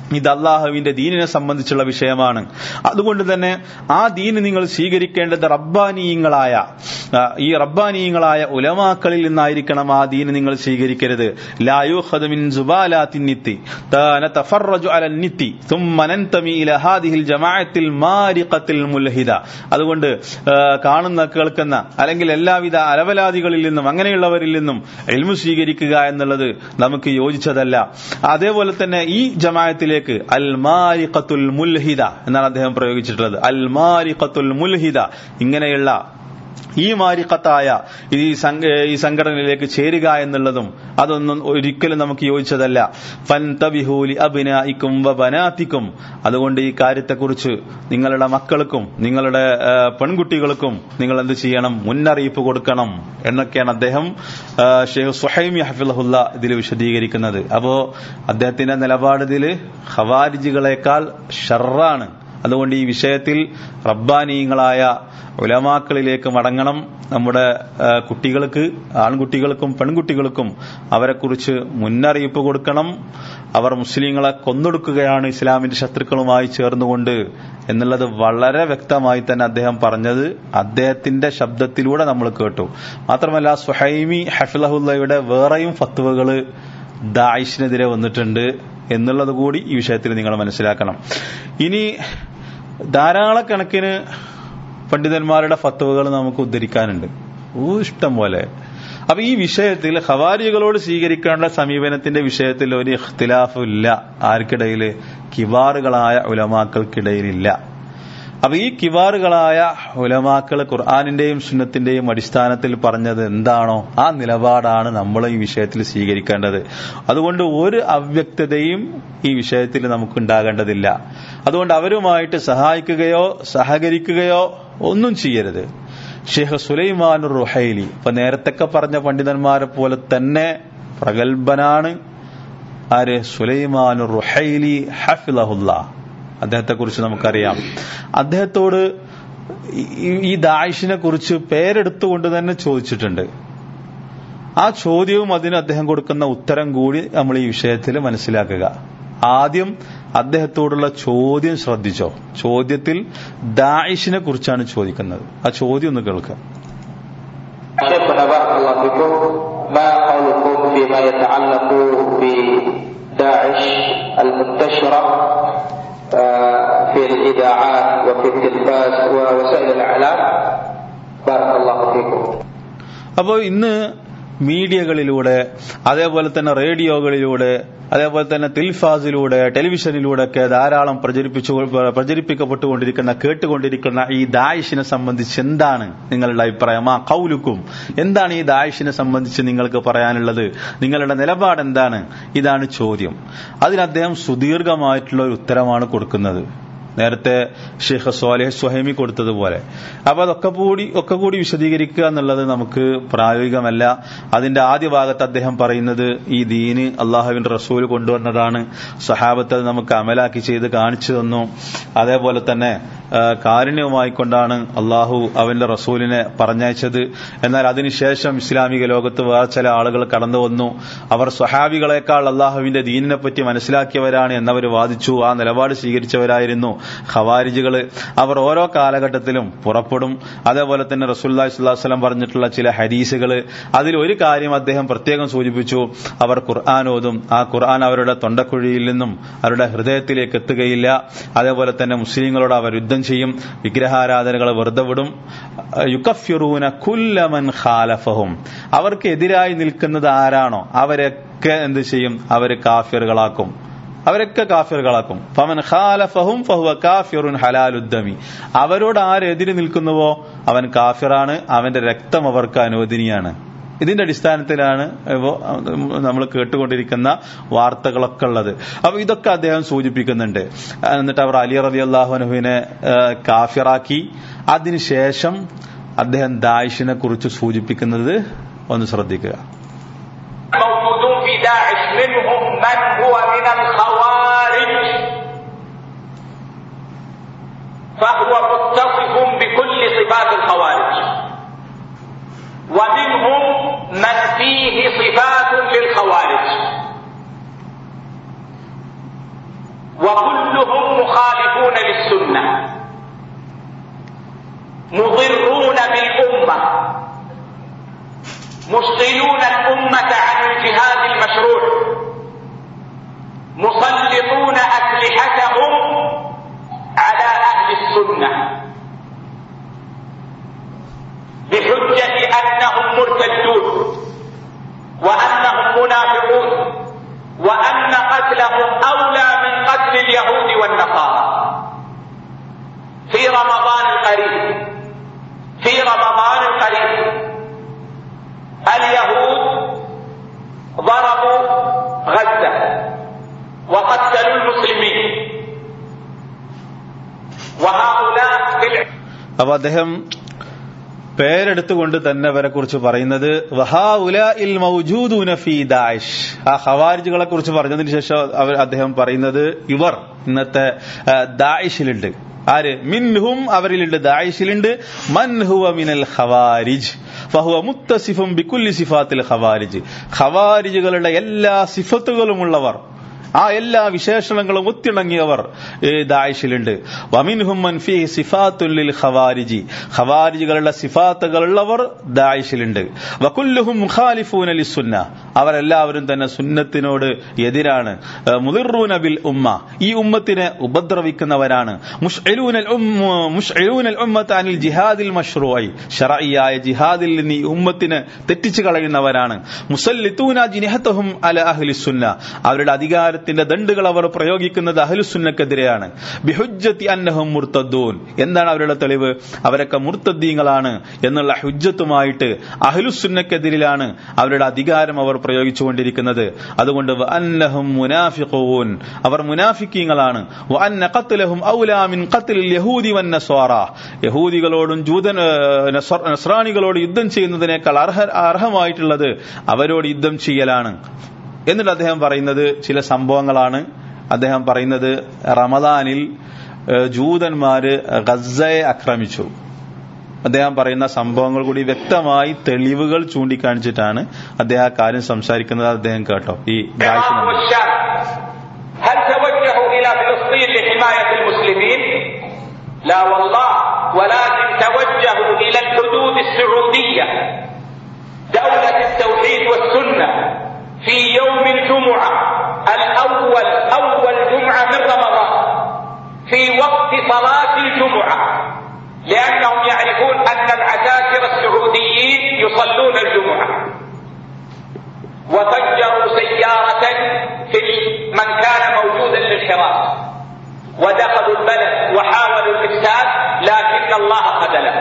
ഇത് അള്ളാഹുവിന്റെ ദീനിനെ സംബന്ധിച്ചുള്ള വിഷയമാണ്. അതുകൊണ്ട് തന്നെ ആ ദീന് നിങ്ങൾ സ്വീകരിക്കേണ്ടത് റബ്ബാനീയങ്ങളായ ഈ റബ്ബാനീയങ്ങളായ ഉലമാക്കളിൽ നിന്നായിരിക്കണം. ആ ദീന് നിങ്ങൾ സ്വീകരിക്കരുത്. ലാ യുഖദു മിൻ സുബാലാത്തിൻ നിത്തി നതഫറജു അലൻ നിത്തി ثم ننتمي الى هذه الجماعه المارقه الملحده. അതുകൊണ്ട് കാണുന്ന കേൾക്കുന്ന അല്ലെങ്കിൽ എല്ലാവിധ അലവലാദികളിൽ നിന്നും അങ്ങനെയുള്ളവരിൽ നിന്നും ഇൽമു സ്വീകരിക്കുക എന്നുള്ളത് നമുക്ക് യോജിച്ചതല്ല. അതേപോലെ തന്നെ ഈ ജമാഅത്തിലേക്ക് അൽ മാരിഖത്തുൽ മുൽഹിദ എന്നാണ് അദ്ദേഹം പ്രയോഗിച്ചിട്ടുള്ളത്. അൽ മാരിഖത്തുൽ മുൽഹിദ, ഇങ്ങനെയുള്ള ഈ മാരിഖത്തായ ഈ ഈ സംഘടനയിലേക്ക് ചേരുക എന്നുള്ളതും അതൊന്നും ഒരിക്കലും നമുക്ക് യോജിച്ചതല്ല. ഫൻതബിഹു ലി അബ്നാഇകും വബനാതികും, അതുകൊണ്ട് ഈ കാര്യത്തെക്കുറിച്ച് നിങ്ങളുടെ മക്കൾക്കും നിങ്ങളുടെ പെൺകുട്ടികൾക്കും നിങ്ങൾ എന്ത് ചെയ്യണം, മുന്നറിയിപ്പ് കൊടുക്കണം എന്നൊക്കെയാണ് അദ്ദേഹം ഷെയ്ഖ് സുഹൈമി ഹഫിളഹുല്ല ഇതിൽ വിശദീകരിക്കുന്നത്. അപ്പോ അദ്ദേഹത്തിന്റെ നിലപാട് ഇതിൽ ഖവാരിജികളെക്കാൾ ഷർറാണ്. അതുകൊണ്ട് ഈ വിഷയത്തിൽ റബ്ബാനീയങ്ങളായ ഉലമാക്കളിലേക്ക് മടങ്ങണം. നമ്മുടെ കുട്ടികൾക്ക്, ആൺകുട്ടികൾക്കും പെൺകുട്ടികൾക്കും അവരെക്കുറിച്ച് മുന്നറിയിപ്പ് കൊടുക്കണം. അവർ മുസ്ലിങ്ങളെ കൊന്നൊടുക്കുകയാണ് ഇസ്ലാമിന്റെ ശത്രുക്കളുമായി ചേർന്നുകൊണ്ട് എന്നുള്ളത് വളരെ വ്യക്തമായി തന്നെ അദ്ദേഹം പറഞ്ഞത് അദ്ദേഹത്തിന്റെ ശബ്ദത്തിലൂടെ നമ്മൾ കേട്ടു. മാത്രമല്ല സുഹൈമി ഹഫിളഹുല്ലയുടെ വേറെയും ഫത്വകള് ദാഇഷിനെതിരെ വന്നിട്ടുണ്ട് എന്നുള്ളത് കൂടി ഈ വിഷയത്തിൽ നിങ്ങൾ മനസ്സിലാക്കണം. ഇനി ധാരാളക്കണക്കിന് പണ്ഡിതന്മാരുടെ ഫത്വകൾ നമുക്ക് ഉദ്ധരിക്കാനുണ്ട്, ഇഷ്ടം പോലെ. അപ്പൊ ഈ വിഷയത്തിൽ ഖവാരികളോട് സ്വീകരിക്കേണ്ട സമീപനത്തിന്റെ വിഷയത്തിൽ ഒരു ഇഖ്തിലാഫ് ഇല്ല ആർക്കിടയിൽ, കിബാറുകളായ ഉലമാക്കൾക്കിടയിലില്ല. അപ്പൊ ഈ കിബാറുകളായ ഉലമാക്കൾ ഖുർആനിന്റെയും സുന്നത്തിന്റെയും അടിസ്ഥാനത്തിൽ പറഞ്ഞത് എന്താണോ ആ നിലപാടാണ് നമ്മൾ ഈ വിഷയത്തിൽ സ്വീകരിക്കേണ്ടത്. അതുകൊണ്ട് ഒരു അവ്യക്തതയും ഈ വിഷയത്തിൽ നമുക്ക് ഉണ്ടാകേണ്ടതില്ല. അതുകൊണ്ട് അവരുമായിട്ട് സഹായിക്കുകയോ സഹകരിക്കുകയോ ഒന്നും ചെയ്യരുത്. ഷെയ്ഖ് സുലൈമാനുർ റുഹൈലി ഇപ്പൊ നേരത്തൊക്കെ പറഞ്ഞ പണ്ഡിതന്മാരെ പോലെ തന്നെ പ്രഗത്ഭനാണ്. ആര്? സുലൈമാനുർ റുഹൈലി ഹഫിളഹുല്ലാ. അദ്ദേഹത്തെ കുറിച്ച് നമുക്കറിയാം. അദ്ദേഹത്തോട് ഈ ദാഇഷിനെ കുറിച്ച് പേരെടുത്തുകൊണ്ട് തന്നെ ചോദിച്ചിട്ടുണ്ട്. ആ ചോദ്യവും അതിന് അദ്ദേഹം കൊടുക്കുന്ന ഉത്തരം കൂടി നമ്മൾ ഈ വിഷയത്തിൽ മനസ്സിലാക്കുക. ആദ്യം അദ്ദേഹത്തോടുള്ള ചോദ്യം ശ്രദ്ധിച്ചോ. ചോദ്യത്തിൽ ദാഇഷിനെ കുറിച്ചാണ് ചോദിക്കുന്നത്. ആ ചോദ്യം ഒന്ന് കേൾക്കാം. في الإذاعات وفي التلفاز ووسائل الإعلام. بارك الله فيكم. അപ്പോൾ ഇന്ന് മീഡിയകളിലൂടെ, അതേപോലെ തന്നെ റേഡിയോകളിലൂടെ, അതേപോലെ തന്നെ തിൽഫാസിലൂടെ, ടെലിവിഷനിലൂടെ ഒക്കെ ധാരാളം പ്രചരിപ്പിച്ചു പ്രചരിപ്പിക്കപ്പെട്ടുകൊണ്ടിരിക്കുന്ന കേട്ടുകൊണ്ടിരിക്കുന്ന ഈ ദാഇഷിനെ സംബന്ധിച്ച് എന്താണ് നിങ്ങളുടെ അഭിപ്രായം? ആ ഖൗലുക്കും, എന്താണ് ഈ ദാഇഷിനെ സംബന്ധിച്ച് നിങ്ങൾക്ക് പറയാനുള്ളത്? നിങ്ങളുടെ നിലപാട് എന്താണ്? ഇതാണ് ചോദ്യം. അതിന് അദ്ദേഹം സുദീർഘമായിട്ടുള്ള ഒരു ഉത്തരമാണ് കൊടുക്കുന്നത്, നേരത്തെ ഷെയ്ഖ് സ്വാലിഹ് സുഹൈമി കൊടുത്തതുപോലെ. അപ്പൊ അതൊക്കെ കൂടി ഒക്കെ കൂടി വിശദീകരിക്കുക എന്നുള്ളത് നമുക്ക് പ്രായോഗികമല്ല. അതിന്റെ ആദ്യ ഭാഗത്ത് അദ്ദേഹം പറയുന്നത് ഈ ദീന് അള്ളാഹുവിന്റെ റസൂൽ കൊണ്ടുവന്നതാണ്, സഹാബത്ത് അത് നമുക്ക് അമലാക്കി ചെയ്ത് കാണിച്ചു തന്നു, അതേപോലെ തന്നെ കാരുണ്യവുമായിക്കൊണ്ടാണ് അള്ളാഹു അവന്റെ റസൂലിനെ പറഞ്ഞയച്ചത്. എന്നാൽ അതിനുശേഷം ഇസ്ലാമിക ലോകത്ത് വേറെ ചില ആളുകൾ കടന്നു വന്നു, അവർ സ്വഹാബികളെക്കാൾ അള്ളാഹുവിന്റെ ദീനിനെ പറ്റി മനസ്സിലാക്കിയവരാണ് എന്നവർ വാദിച്ചു. ആ നിലപാട് സ്വീകരിച്ചവരായിരുന്നു ഖവാരിജുകള്. അവർ ഓരോ കാലഘട്ടത്തിലും പുറപ്പെടും. അതേപോലെ തന്നെ റസൂലുള്ളാഹി സ്വല്ലല്ലാഹു അലൈഹി വസല്ലം പറഞ്ഞിട്ടുള്ള ചില ഹദീസുകള്, അതിൽ ഒരു കാര്യം അദ്ദേഹം പ്രത്യേകം സൂചിപ്പിച്ചു, അവർ ഖുർആൻ ഓതും, ആ ഖുർആൻ അവരുടെ തൊണ്ടക്കുഴിയിൽ നിന്നും അവരുടെ ഹൃദയത്തിലേക്ക് എത്തുകയില്ല. അതേപോലെ തന്നെ മുസ്ലിങ്ങളോട് അവർ യുദ്ധം ചെയ്യും, വിഗ്രഹാരാധനകളെ വെറുതെ വിടും. യുകഫിറൂന കുല്ല മൻ ഖാലഫഹും, അവർക്ക് എതിരായി നിൽക്കുന്നത് ആരാണോ അവരൊക്കെ എന്ത് ചെയ്യും? അവര് കാഫിറുകളാക്കും, അവരൊക്കെ കാഫിറുകളാക്കും. ഫമൻ ഖാലഫഹും ഫഹുവ കാഫിറുൻ ഹലാലുദ്ദമി, അവരോട് ആരെതിര് നിൽക്കുന്നുവോ അവൻ കാഫിറാണ്, അവന്റെ രക്തം അവർക്ക് അനുവദനീയാണ്. ഇതിന്റെ അടിസ്ഥാനത്തിലാണ് നമ്മൾ കേട്ടുകൊണ്ടിരിക്കുന്ന വാർത്തകളൊക്കെ ഉള്ളത്. അപ്പൊ ഇതൊക്കെ അദ്ദേഹം സൂചിപ്പിക്കുന്നുണ്ട്. എന്നിട്ട് അവർ അലി റളിയല്ലാഹു അൻഹുവിനെ കാഫിറാക്കി. അതിനുശേഷം അദ്ദേഹം ദാഇഷിനെ കുറിച്ച് സൂചിപ്പിക്കുന്നത് ഒന്ന് ശ്രദ്ധിക്കുക. منهم من هو من الخوارج فهو متصف بكل صفات الخوارج ومنهم من فيه صفات للخوارج وكلهم مخالفون للسنة مضرون بالأمة مشغلون الأمة عن الجهاد المشروع مسلطون أسلحتهم على أهل السنة بحجة أنهم مرتدون وأنهم منافقون وأن قتلهم أولى من قتل اليهود والنصارى. في رمضان القريب في رمضان القريب اليهود ضربوا غزة وقتلوا المسلمين وهؤلاء അപ്പൊ അദ്ദേഹം പേരെടുത്തുകൊണ്ട് തന്നെ അവരെ കുറിച്ച് പറയുന്നത് വഹാഉലാഇൽ മൗജൂദൂന ഫീ ദാഇഷ്. ആ ഖവാരിജുകളെ കുറിച്ച് പറഞ്ഞതിന് ശേഷം അവർ അദ്ദേഹം പറയുന്നത് ഇവർ ഇന്നത്തെ ദാഇഷിലുണ്ട്. ആര്? മിൻഹും അവരിലുണ്ട്, ദാഇഷിലുണ്ട്. മൻ ഹുവ മിനൽ ഖവാരിജ് ഫഹുവ മുത്തസിഫും ബികുല്ലി സിഫാത്തിൽ ഖവാരിജ്. ഖവാരിജുകളുടെ എല്ലാ സിഫത്തുകളുമുള്ളവർ, ആ എല്ലാ വിശേഷണങ്ങളും ഒത്തിണങ്ങിയവർ ദാഇഷിലുണ്ട്. വമിൻഹും മൻ ഫീഹി സിഫാത്തുൽ ലിൽ ഖവാരിജി. ഖവാരിജുകളുടെ സിഫാത്തുകളുള്ളവർ ദാഇഷിലുണ്ട്. വകുല്ലുഹും മുഖാലിഫൂന ലിസ്സുന്ന. അവരെല്ലാവരും തന്നെ സുന്നത്തിനോട് എതിരാണ്. മുദിറൂന ബിൽ ഉമ്മ. ഈ ഉമ്മത്തിനെ ഉപദ്രവിക്കുന്നവരാണ്. മുശ്ഇലൂനൽ ഉമ്മ മുശ്ഇലൂനൽ ഉമ്മത അനിൽ ജിഹാദിൽ മശ്റൂഇ. ശർഈയായ ജിഹാദിൽ നിന്ന് ഈ ഉമ്മത്തിനെ തെറ്റിച്ചു കളയുന്നവരാണ്. മുസല്ലിതൂന ജിനഹതഹും അല അഹ്ലി സുന്ന. അവരുടെ അധികാര ത്തിന്റെ ദണ്ഡുകൾ അവർ പ്രയോഗിക്കുന്നത് അഹ്ലുസുന്നക്കെതിരെയാണ്. ബിഹുജ്ജത്തി അന്നഹും മുർത്തദ്ദൂൻ. എന്താണ് അവരുടെ തെളിവ്? അവരൊക്കെ മുർത്തദ്ദീങ്ങളാണ് എന്നുള്ള ഹുജ്ജത്തുമായിട്ട് അഹ്ലുസുന്നക്കെതിരിലാണ് അവരുടെ അധികാരം അവർ പ്രയോഗിച്ചുകൊണ്ടിരിക്കുന്നത്. അതുകൊണ്ട് വഅന്നഹും മുനാഫിഖൂൻ, അവർ മുനാഫിക്കീങ്ങളാണ്. വഅന്ന ഖത്ലഹും ഔലാ മിൻ ഖത്ലിൽ യഹൂദി വന്നസ്വാറ. യഹൂദികളോടും ജൂതൻ നസ്രാനികളോട് യുദ്ധം ചെയ്യുന്നതിനേക്കാൾ അർഹ അർഹമായിട്ടുള്ളത് അവരോട് യുദ്ധം ചെയ്യലാണ്. എന്നിട്ട് അദ്ദേഹം പറയുന്നത് ചില സംഭവങ്ങളാണ്. അദ്ദേഹം പറയുന്നത് റമദാനിൽ ജൂതന്മാര് ഗസ്സയെ ആക്രമിച്ചു. അദ്ദേഹം പറയുന്ന സംഭവങ്ങൾ കൂടി വ്യക്തമായി തെളിവുകൾ ചൂണ്ടിക്കാണിച്ചിട്ടാണ് അദ്ദേഹം ആ കാര്യം സംസാരിക്കുന്നത്. അദ്ദേഹം കേട്ടോ. ഈ في يوم الجمعة الأول أول جمعة من رمضان في وقت صلاة الجمعة لأنهم يعرفون أن العساكر السعوديين يصلون الجمعة وفجروا سيارة في من كان موجودا للحراس ودخلوا البلد وحاولوا الإفساد لكن الله خذله.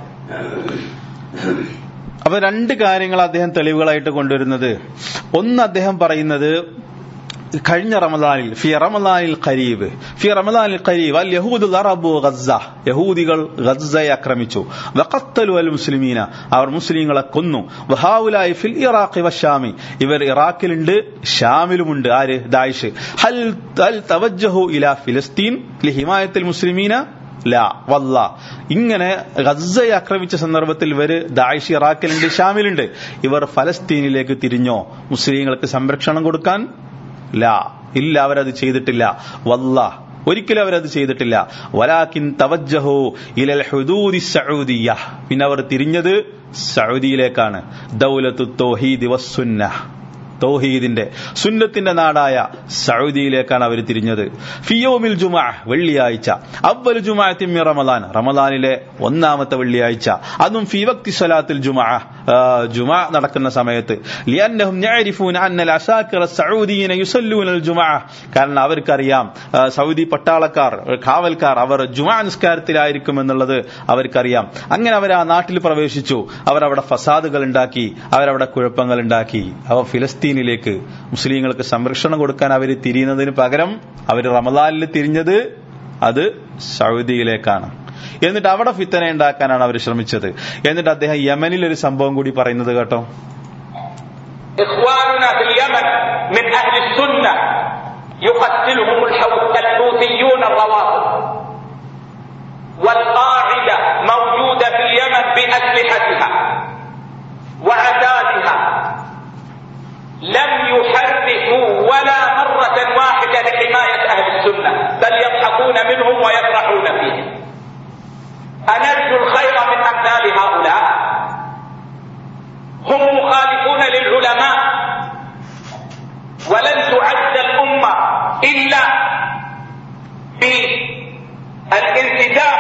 അപ്പൊ രണ്ട് കാര്യങ്ങൾ അദ്ദേഹം തെളിവുകളായിട്ട് കൊണ്ടുവരുന്നത്. ഒന്ന്, അദ്ദേഹം പറയുന്നത് കഴിഞ്ഞ റമദാനിൽ ഫി റമദാനിൽ ഖരീബ് ഫി റമദാനിൽ ഖരീബ് അൽ യഹൂദു ദറബു ഗസ്സ. യഹൂദികൾ ഗസ്സയെ ആക്രമിച്ചു. വഖത്തലു അൽ മുസ്ലിമീന. അവർ മുസ്ലിങ്ങളെ കൊന്നു. വഹൗലായി ഫിൽ ഇറാഖി വശാമി. ഇവർ ഇറാഖിലുണ്ട്, ഷാമിലുമുണ്ട്. ആര്? ദാഇഷ്. ഹൽ ഹൽ തവജ്ജഹു ഇലാ ഫിലസ്തീൻ ലിഹിമായത്തിൽ മുസ്ലിമീന? ലാ വല്ലാ. ഇങ്ങനെ ഗസ്സയെ ആക്രമിച്ച സന്ദർഭത്തിൽ ഇവര് ദാഇഷ് ഇറാഖിലുണ്ട്, ഷാമിലുണ്ട്. ഇവർ ഫലസ്തീനിലേക്ക് തിരിഞ്ഞോ മുസ്ലിങ്ങൾക്ക് സംരക്ഷണം കൊടുക്കാൻ? ലാ, ഇല്ല, അവരത് ചെയ്തിട്ടില്ല. വല്ലാ, ഒരിക്കലും അവരത് ചെയ്തിട്ടില്ല. വലാകിൻ തവജ്ജഹു ഇലൽ ഹുദൂദി സഊദിയ്യ. പിന്നെ അവർ തിരിഞ്ഞത് സൗദിയിലേക്കാണ്. ദൗലത്തു തൗഹീദ് വസ്സുന്നഹ്. തൗഹീദിന്റെ സുന്നത്തിന്റെ നാടായ സൗദിയിലേക്കാണ് അവർ തിരിഞ്ഞത്. ഫിയോമിൽ ജുമാ, വെള്ളിയാഴ്ച. അവ്വൽ ജുമാഅത്തിൻ മിൻ റമദാൻ, റമദാനിലെ ഒന്നാമത്തെ വെള്ളിയാഴ്ച. അതും ഫീ വഖ്തി സ്വലാത്തിൽ ജുമാ, ജുമാ നടക്കുന്ന സമയത്ത്. ലിഅന്നഹും യഅരിഫൂന അന്നൽ അസാകിറ സഊദിയീന യുസല്ലൂനൽ ജുമാ. കാരണം അവർക്കറിയാം സൗദി പട്ടാളക്കാർ, കാവൽക്കാർ അവർ ജുമാ നിസ്കാരത്തിലായിരിക്കും എന്നുള്ളത് അവർക്കറിയാം. അങ്ങനെ അവർ ആ നാട്ടിൽ പ്രവേശിച്ചു. അവരവിടെ ഫസാദുകൾ ഉണ്ടാക്കി, അവരവിടെ കുഴപ്പങ്ങൾ ഉണ്ടാക്കി. അവ ഫിലസ്തീനിലേക്ക് മുസ്ലിങ്ങൾക്ക് സംരക്ഷണം കൊടുക്കാൻ അവർ തിരിയുന്നതിന് പകരം അവർ റമദാനിൽ തിരിഞ്ഞത് അത് സൗദിയിലേക്കാണ്. എന്നിട്ട് അവിടെ ഫിത്തന ഉണ്ടാക്കാനാണ് അവർ ശ്രമിച്ചത്. എന്നിട്ട് അദ്ദേഹം യമനിൽ ഒരു സംഭവം കൂടി പറയുന്നത് കേട്ടോ. إخواننا في اليمن من أهل السنة يقتلهم الحوثيون الروافض والقاعدة موجودة في اليمن بأسلحتها وعتادها لم يحركوا ولا مرة واحدة لحماية أهل السنة يضحكون منهم ويفرحون فيهم. أنرجو الخير من أمثال هؤلاء؟ هم مخالفون للعلماء، ولن تعد الأمة إلا بالانتداب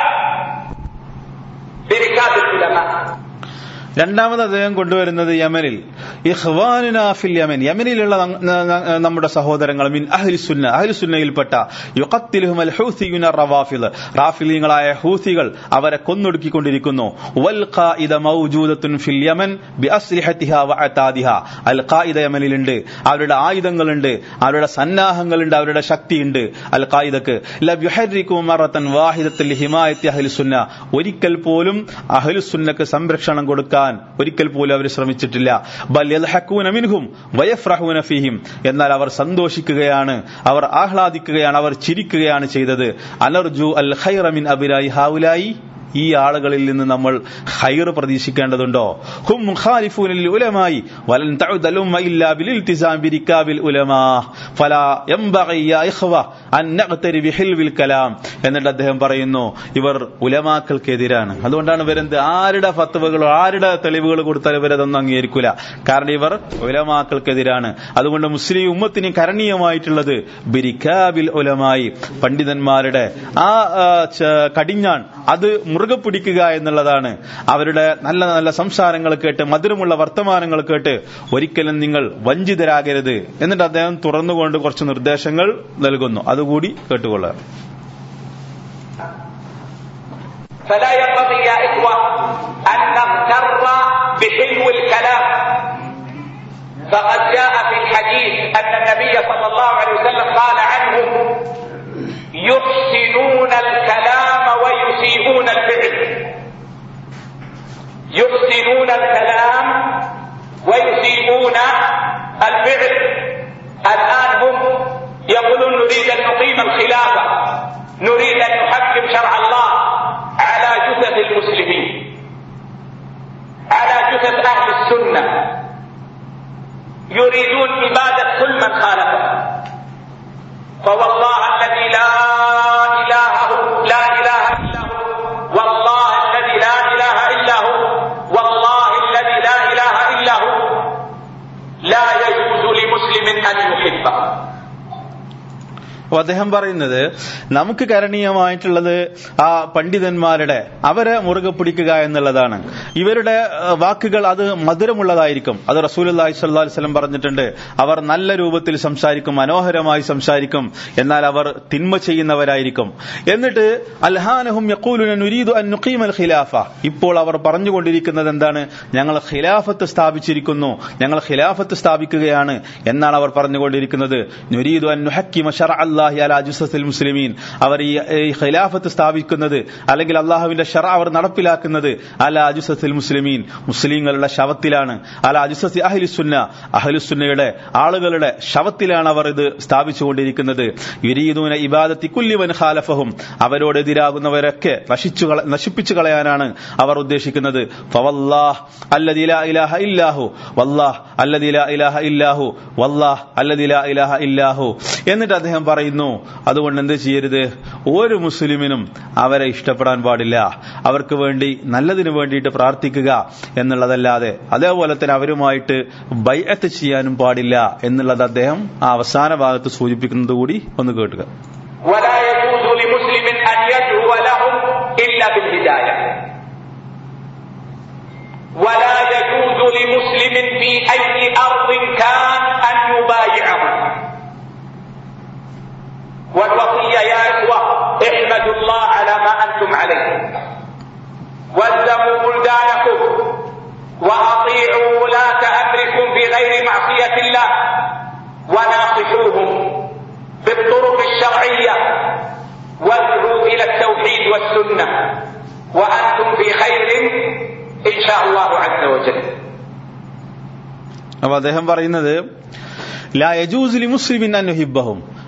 بركاب العلماء. രണ്ടാമത് അദ്ദേഹം കൊണ്ടുവരുന്നത് യമനിൽ ഇഖ്വാനുനാ ഫിൽ യമൻ, യമനിലുള്ള നമ്മുടെ സഹോദരങ്ങൾ മിൻ അഹ്ലി സുന്ന, അഹ്ലി സുന്നയിൽപ്പെട്ട യുഖത്തിലുഹുൽ ഹൂസിയുന റവാഫിദ്, റാഫിലീങ്ങളായ ഹൂസികൾ അവരെ കൊന്നൊടുക്കിക്കൊണ്ടിരിക്കുന്നു. വൽ ഖായിദ മൗജൂദത്തുൻ ഫിൽ യമൻ ബിഅസ്ലിഹതിഹാ വഅതാദിഹാ, അൽ ഖായിദ യമനിലുണ്ട്, അവരുടെ ആയുധങ്ങളുണ്ട്, അവരുടെ സന്നാഹങ്ങളുണ്ട്, അവരുടെ ശക്തിയുണ്ട്. അൽ ഖായിദക്ക് ലം യുഹർരികു മറതൻ വാഹിദത്തൻ ലിഹിമായത്തി അഹ്ലി സുന്ന, ഒരിക്കൽ പോലും അഹ്ലി സുന്നക്ക് സംരക്ഷണം കൊടുക്കാൻ ഒരിക്കൽ പോലും അവർ ശ്രമിച്ചിട്ടില്ല. ബൽ യൽഹഖൂന മിൻഹും വയഫ്റഹൂന ഫീഹിം, എന്നാൽ അവർ സന്തോഷിക്കുകയാണ്, അവർ ആഹ്ലാദിക്കുകയാണ്, അവർ ചിരിക്കുകയാണ് ചെയ്തത്. അനർജു അൽ ഖൈറ മിൻ അബിനായി ഹൗലായി, ഈ ആളുകളിൽ നിന്ന് നമ്മൾ ഖൈർ പ്രതീക്ഷിക്കേണ്ടതുണ്ടോ? ഹും മുഖാലിഫൂന ലിൽ ഉലമായി വലൻ തഉദൽ ഉമ്മ ഇല്ലാ ബിൽ ഇൽതിസാം ബിരികാബിൽ ഉലമാ ഫലാ യംബഗി യാ ഇഖ്വ അൻ നഖ്തരി ബിഹിൽവിൽ കലാം. എന്നിട്ട് അദ്ദേഹം പറയുന്നു, ഇവർ ഉലമാക്കൾക്കെതിരാണ്. അതുകൊണ്ടാണ് ഇവരെന്ത് ആരുടെ ഫത്വകളോ ആരുടെ തെളിവുകൾ കൊടുത്താലും ഇവരതൊന്നും അംഗീകരിക്കൂല. കാരണം ഇവർ ഉലമാക്കൾക്കെതിരാണ്. അതുകൊണ്ട് മുസ്ലിം ഉമ്മത്തിന് കരണീയമായിട്ടുള്ളത് ബിരികാബിൽ ഉലമായി, പണ്ഡിതന്മാരുടെ ആ കടിഞ്ഞാൺ അത് മുറുകെ പിടിക്കുക എന്നുള്ളതാണ്. അവരുടെ നല്ല നല്ല സംസാരങ്ങൾ കേട്ട്, മധുരമുള്ള വർത്തമാനങ്ങൾ കേട്ട് ഒരിക്കലും നിങ്ങൾ വഞ്ചിതരാകരുത്. എന്നിട്ട് അദ്ദേഹം തുറന്നുകൊണ്ട് കുറച്ച് നിർദ്ദേശങ്ങൾ നൽകുന്നു, അതുകൂടി കേട്ടുകൊള്ളുക. فلا ينبغي يا إخوة أن نغتر بحلو الكلام، فقد جاء في الحديث أن النبي صلى الله عليه وسلم قال عنهم يحسنون الكلام ويسيئون الفعل، يحسنون الكلام ويسيئون الفعل. الآن هم يقولون نريد أن نقيم الخلافة، نريد أن نحكم شرع الله على جثث المسلمين، على جثث أهل السنة، يريدون إبادة كل من خالفهم. فوالله الذي لا إله لا إله إلا هو، والله الذي لا إله إلا هو، والله الذي لا إله إلا هو، لا يجوز لمسلم أن يحبه. അദ്ദേഹം പറയുന്നത് നമുക്ക് കരണീയമായിട്ടുള്ളത് ആ പണ്ഡിതന്മാരുടെ അവരെ മുറുകെ പിടിക്കുക എന്നുള്ളതാണ്. ഇവരുടെ വാക്കുകൾ അത് മധുരമുള്ളതായിരിക്കും. അത് റസൂലുള്ളാഹി സ്വല്ലല്ലാഹു അലൈഹി വസല്ലം പറഞ്ഞിട്ടുണ്ട്. അവർ നല്ല രൂപത്തിൽ സംസാരിക്കും, മനോഹരമായി സംസാരിക്കും, എന്നാൽ അവർ തിന്മ ചെയ്യുന്നവരായിരിക്കും. എന്നിട്ട് അൽഹാനഹും യഖൂലുന നുരീദു അൻ നുഖീമൽ ഖിലാഫ, ഇപ്പോൾ അവർ പറഞ്ഞുകൊണ്ടിരിക്കുന്നത് എന്താണ്? ഞങ്ങൾ ഖിലാഫത്ത് സ്ഥാപിച്ചിരിക്കുന്നു, ഞങ്ങൾ ഖിലാഫത്ത് സ്ഥാപിക്കുകയാണ് എന്നാണ് അവർ പറഞ്ഞുകൊണ്ടിരിക്കുന്നത്. നുരീദു അൻ നുഹക്കിമ ശർഅ അല്ലാഹി അലാ ജുസസിൽ മുസ്ലിമീൻ, അവർ ഈ ഖിലാഫത്ത് സ്ഥാപിക്കുന്നത് അല്ലെങ്കിൽ അള്ളാഹുവിന്റെ ശർഅ അവർ നടപ്പിലാക്കുന്നത് അലാ ജുസസിൽ മുസ്ലിമീൻ, മുസ്ലിങ്ങളുടെ ശവത്തിലാണ്. അലാ ജുസസി അഹ്ലി സുന്ന, അഹ്ലു സുന്നയുടെ ആളുകളുടെ ശവത്തിലാണ് അവർ ഇത് സ്ഥാപിച്ചുകൊണ്ടിരിക്കുന്നത്. യുരീദൂന ഇബാദത്തി കുല്ലി മൻ ഖാലഫഹും, അവരോട് എതിരാകുന്നവരൊക്കെ നശിച്ചു നശിപ്പിച്ചു കളയാനാണ് അവർ ഉദ്ദേശിക്കുന്നത്. ഫവല്ലാഹ് അല്ലദീ ലാ ഇലാഹ ഇല്ലാഹു, വല്ലാഹ് അല്ലദീ ലാ ഇലാഹ ഇല്ലാഹു, വല്ലാഹ് അല്ലദീ ലാ ഇലാഹ ഇല്ലാഹു. എന്നിട്ട് അദ്ദേഹം പറയുന്നു, അതുകൊണ്ട് എന്ത് ചെയ്യരുത്? ഒരു മുസ്ലിമിനും അവരെ ഇഷ്ടപ്പെടാൻ പാടില്ല, അവർക്ക് വേണ്ടി നല്ലതിനു വേണ്ടിയിട്ട് പ്രാർത്ഥിക്കുക എന്നുള്ളതല്ലാതെ അതേപോലെ തന്നെ അവരുമായിട്ട് ബൈഅത്ത് ചെയ്യാനും പാടില്ല എന്നുള്ളത് അദ്ദേഹം ആ അവസാന ഭാഗത്ത് സൂചിപ്പിക്കുന്നത് കൂടി ഒന്ന് കേട്ടുക. ولا يجوز لمسلم أن يدعو لهم إلا بالهداية، ولا يجوز لمسلم في أي أرض كان أن يبايعهم. والوصية يا إخوة احمدوا الله على ما أنتم عليه، والزموا بلدانكم، وأطيعوا ولاة أمركم بغير معصية الله، وناصحوهم بالطرق الشرعية، وادعوا إلى التوحيد والسنة، وأنتم في خير إن شاء الله عز وجل. അപ്പോൾ അദ്ദേഹം പറയുന്നത് ലാ യജൂസു ലിമുസ്ലിമിൻ അൻ യുഹിബ്ബഹും,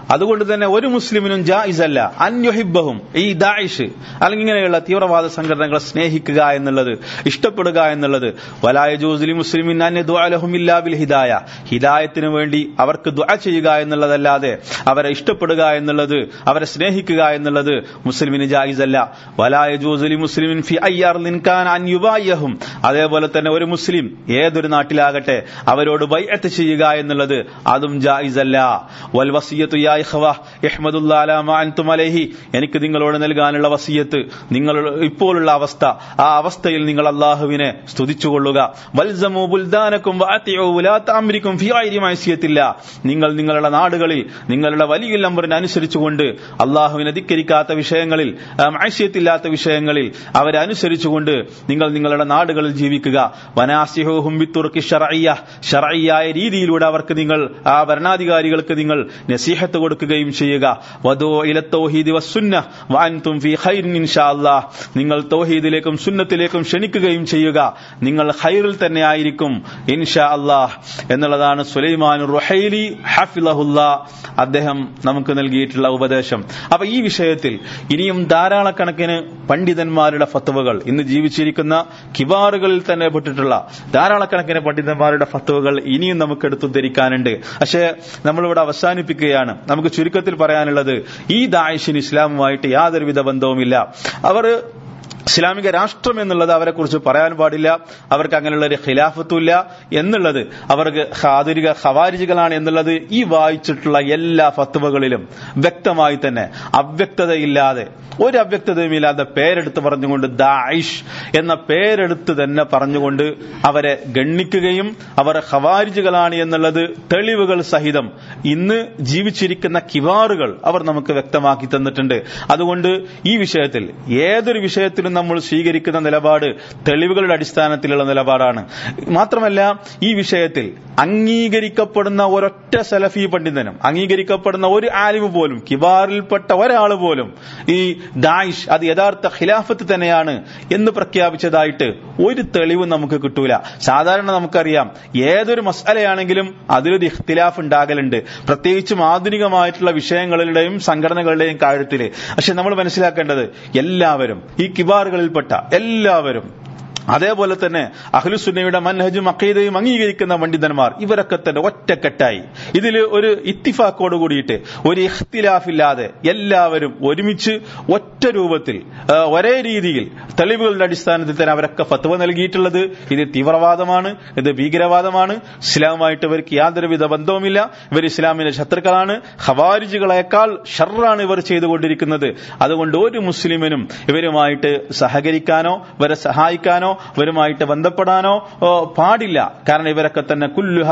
അതുകൊണ്ട് തന്നെ ഒരു മുസ്ലിമിനും ജായിസല്ല അൻയുഹിബ്ബഹും, ഈ ദാഇഷ് അല്ലെങ്കിൽ ഇങ്ങനെയുള്ള തീവ്രവാദ സംഘടനകളെ സ്നേഹിക്കുക എന്നുള്ളത്, ഇഷ്ടപ്പെടുക എന്നുള്ളത്. വലാ യജൂസു ലി മുസ്ലിമിൻ അൻ യദുഅ ലഹും ഇല്ലാ ബിൽ ഹിദായ, ഹിദായത്തിന് വേണ്ടി അവർക്ക് ദുആ ചെയ്യുക എന്നുള്ളതല്ലാതെ അവരെ ഇഷ്ടപ്പെടുക എന്നുള്ളത്, അവരെ സ്നേഹിക്കുക എന്നുള്ളത് മുസ്ലിമിന് ജായിസല്ല. വലാ യജൂസു ലി മുസ്ലിമിൻ ഫി അയ്യാർലിൻ കാന അൻ യുബായിഹും, അതേപോലെ തന്നെ ഒരു മുസ്ലിം ഏതൊരു നാട്ടിലാകട്ടെ അവരോട് ബൈഅത്ത് ചെയ്യുക എന്നുള്ളത് അതും ജായിസല്ല. വൽ വസിയത്തു യാ ഇഖ്വ ഇഹ്മദുല്ലാഹ അലാ മാ അൻതും അലൈഹി, എനിക്ക് നിങ്ങളോട് നൽകാനുള്ള വസിയത്ത്, നിങ്ങൾ ഇപ്പോഴുള്ള അവസ്ഥ, ആ അവസ്ഥയിൽ നിങ്ങൾ അല്ലാഹുവിനെ സ്തുതിച്ചുകൊള്ളുക. വൽസമു ബുൽദാനകും വഅതിഉ ഉലാത അംരികും ഫീ ഗൈരി മഅസിയത്തില്ലാ, നിങ്ങൾ നിങ്ങളുടെ നാടുകളിൽ നിങ്ങളുടെ വലിയ അംറിനെ അനുസരിച്ചുകൊണ്ട് അല്ലാഹുവിനെ ധിക്കരിക്കാത്ത വിഷയങ്ങളിൽ, മഅസിയത്തില്ലാത്ത വിഷയങ്ങളിൽ അവരെ അനുസരിച്ചുകൊണ്ട് നിങ്ങൾ നിങ്ങളുടെ നാടുകളിൽ ജീവിക്കുക. വനാസിഹുഹും ബിത്തുർഖി ശർഇയ്യ, ശർഇയ്യായ രീതിയിലൂടെ അവർക്ക് നിങ്ങൾ, ആ ഭരണാധികാരികൾക്ക് നിങ്ങൾ നസീഹത്ത് കൊടുക്കുകയും ചെയ്യുക. വദൂ ഇല തൗഹീദി വസ്സുന്നഹ് വഅൻതും ഫീ ഖൈറിൻ ഇൻഷാ അല്ലാഹ്, നിങ്ങൾ തൗഹീദിലേക്കും സുന്നത്തിലേക്കും ക്ഷണിക്കുകയും ചെയ്യുക, നിങ്ങൾ ഖൈറിൽ തന്നെ ആയിരിക്കും ഇൻഷാ അല്ലാഹ് എന്നുള്ളതാണ് സുലൈമാനുർ റുഹൈലി ഹഫിളഹുല്ലാ അദ്ദേഹം നമുക്ക് നൽകിയിട്ടുള്ള ഉപദേശം. അപ്പൊ ഈ വിഷയത്തിൽ ഇനിയും ധാരാളക്കണക്കിന് പണ്ഡിതന്മാരുടെ ഫത്വകൾ, ഇന്ന് ജീവിച്ചിരിക്കുന്ന കിബാറുകളിൽ തന്നെ പെട്ടിട്ടുള്ള ധാരാളക്കണക്കിന് പണ്ഡിതന്മാരുടെ ഫത്വകൾ ഇനിയും നമുക്ക് എടുത്തു ധരിക്കാനുണ്ട്. പക്ഷേ നമ്മളിവിടെ അവസാനിപ്പിക്കുകയാണ്. നമുക്ക് ചുരുക്കത്തിൽ പറയാനുള്ളത്, ഈ ദാഇഷിന് ഇസ്ലാമുമായിട്ട് യാതൊരുവിധ ബന്ധവുമില്ല. അവർ ഇസ്ലാമിക രാഷ്ട്രം എന്നുള്ളത് അവരെ കുറിച്ച് പറയാൻ പാടില്ല, അവർക്ക് അങ്ങനെയുള്ള ഒരു ഖിലാഫത്തുമില്ല എന്നുള്ളത്, അവർക്ക് ആധുനിക ഖവാരിജികളാണ് എന്നുള്ളത് ഈ വായിച്ചിട്ടുള്ള എല്ലാ ഫത്വകളിലും വ്യക്തമായി തന്നെ അവ്യക്തതയില്ലാതെ, ഒരു അവ്യക്തതയുമില്ലാതെ പേരെടുത്ത് പറഞ്ഞുകൊണ്ട് ദാഇഷ് എന്ന പേരെടുത്ത് തന്നെ പറഞ്ഞുകൊണ്ട് അവരെ ഗണ്ണിക്കുകയും അവർ ഖവാരിജികളാണ് എന്നുള്ളത് തെളിവുകൾ സഹിതം ഇന്ന് ജീവിച്ചിരിക്കുന്ന കിവാറുകൾ അവർ നമുക്ക് വ്യക്തമാക്കി തന്നിട്ടുണ്ട്. അതുകൊണ്ട് ഈ വിഷയത്തിൽ, ഏതൊരു വിഷയത്തിലും നമ്മൾ സ്വീകരിക്കുന്ന നിലപാട് തെളിവുകളുടെ അടിസ്ഥാനത്തിലുള്ള നിലപാടാണ്. മാത്രമല്ല ഈ വിഷയത്തിൽ അംഗീകരിക്കപ്പെടുന്ന ഒരൊറ്റ സലഫി പണ്ഡിതനും, അംഗീകരിക്കപ്പെടുന്ന ഒരു ആലിമ് പോലും, കിബാറിൽപ്പെട്ട ഒരാൾ പോലും ഈ ദാഇഷ് അത് യഥാർത്ഥ ഖിലാഫത്ത് തന്നെയാണ് എന്ന് പ്രഖ്യാപിച്ചതായിട്ട് ഒരു തെളിവ് നമുക്ക് കിട്ടൂല. സാധാരണ നമുക്കറിയാം, ഏതൊരു മസ്അലയാണെങ്കിലും അതിലൊരു ഇഖ്തിലാഫ് ഉണ്ടാകലുണ്ട്, പ്രത്യേകിച്ചും ആധുനികമായിട്ടുള്ള വിഷയങ്ങളുടെയും സംഘടനകളുടെയും കാര്യത്തിൽ. പക്ഷെ നമ്മൾ മനസ്സിലാക്കേണ്ടത്, എല്ലാവരും ഈ കിബാറുകളിൽപ്പെട്ട എല്ലാവരും, അതേപോലെ തന്നെ അഹ്ലുസുന്നയുടെ മൻഹജും അഖീദയും അംഗീകരിക്കുന്ന പണ്ഡിതന്മാർ, ഇവരൊക്കെ തന്നെ ഒറ്റക്കെട്ടായി ഇതിൽ ഒരു ഇത്തിഫാക്കോട് കൂടിയിട്ട്, ഒരു ഇഖ്തിലാഫില്ലാതെ എല്ലാവരും ഒരുമിച്ച് ഒറ്റ രൂപത്തിൽ ഒരേ രീതിയിൽ തെളിവുകളുടെ അടിസ്ഥാനത്തിൽ തന്നെ അവരൊക്കെ ഫത്വ നൽകിയിട്ടുള്ളത് ഇത് തീവ്രവാദമാണ്, ഇത് ഭീകരവാദമാണ്, ഇസ്ലാമുമായിട്ട് ഇവർക്ക് യാതൊരുവിധ ബന്ധവുമില്ല, ഇവർ ഇസ്ലാമിന്റെ ശത്രുക്കളാണ്, ഖവാരിജികളെക്കാൾ ഷർറാണ് ഇവർ ചെയ്തുകൊണ്ടിരിക്കുന്നത്. അതുകൊണ്ട് ഒരു മുസ്ലിമിനും ഇവരുമായിട്ട് സഹകരിക്കാനോ ഇവരെ സഹായിക്കാനോ ഇവരുമായിട്ട് ബന്ധപ്പെടാനോ പാടില്ല. കാരണം ഇവരൊക്കെ തന്നെ കുല്ലുഹ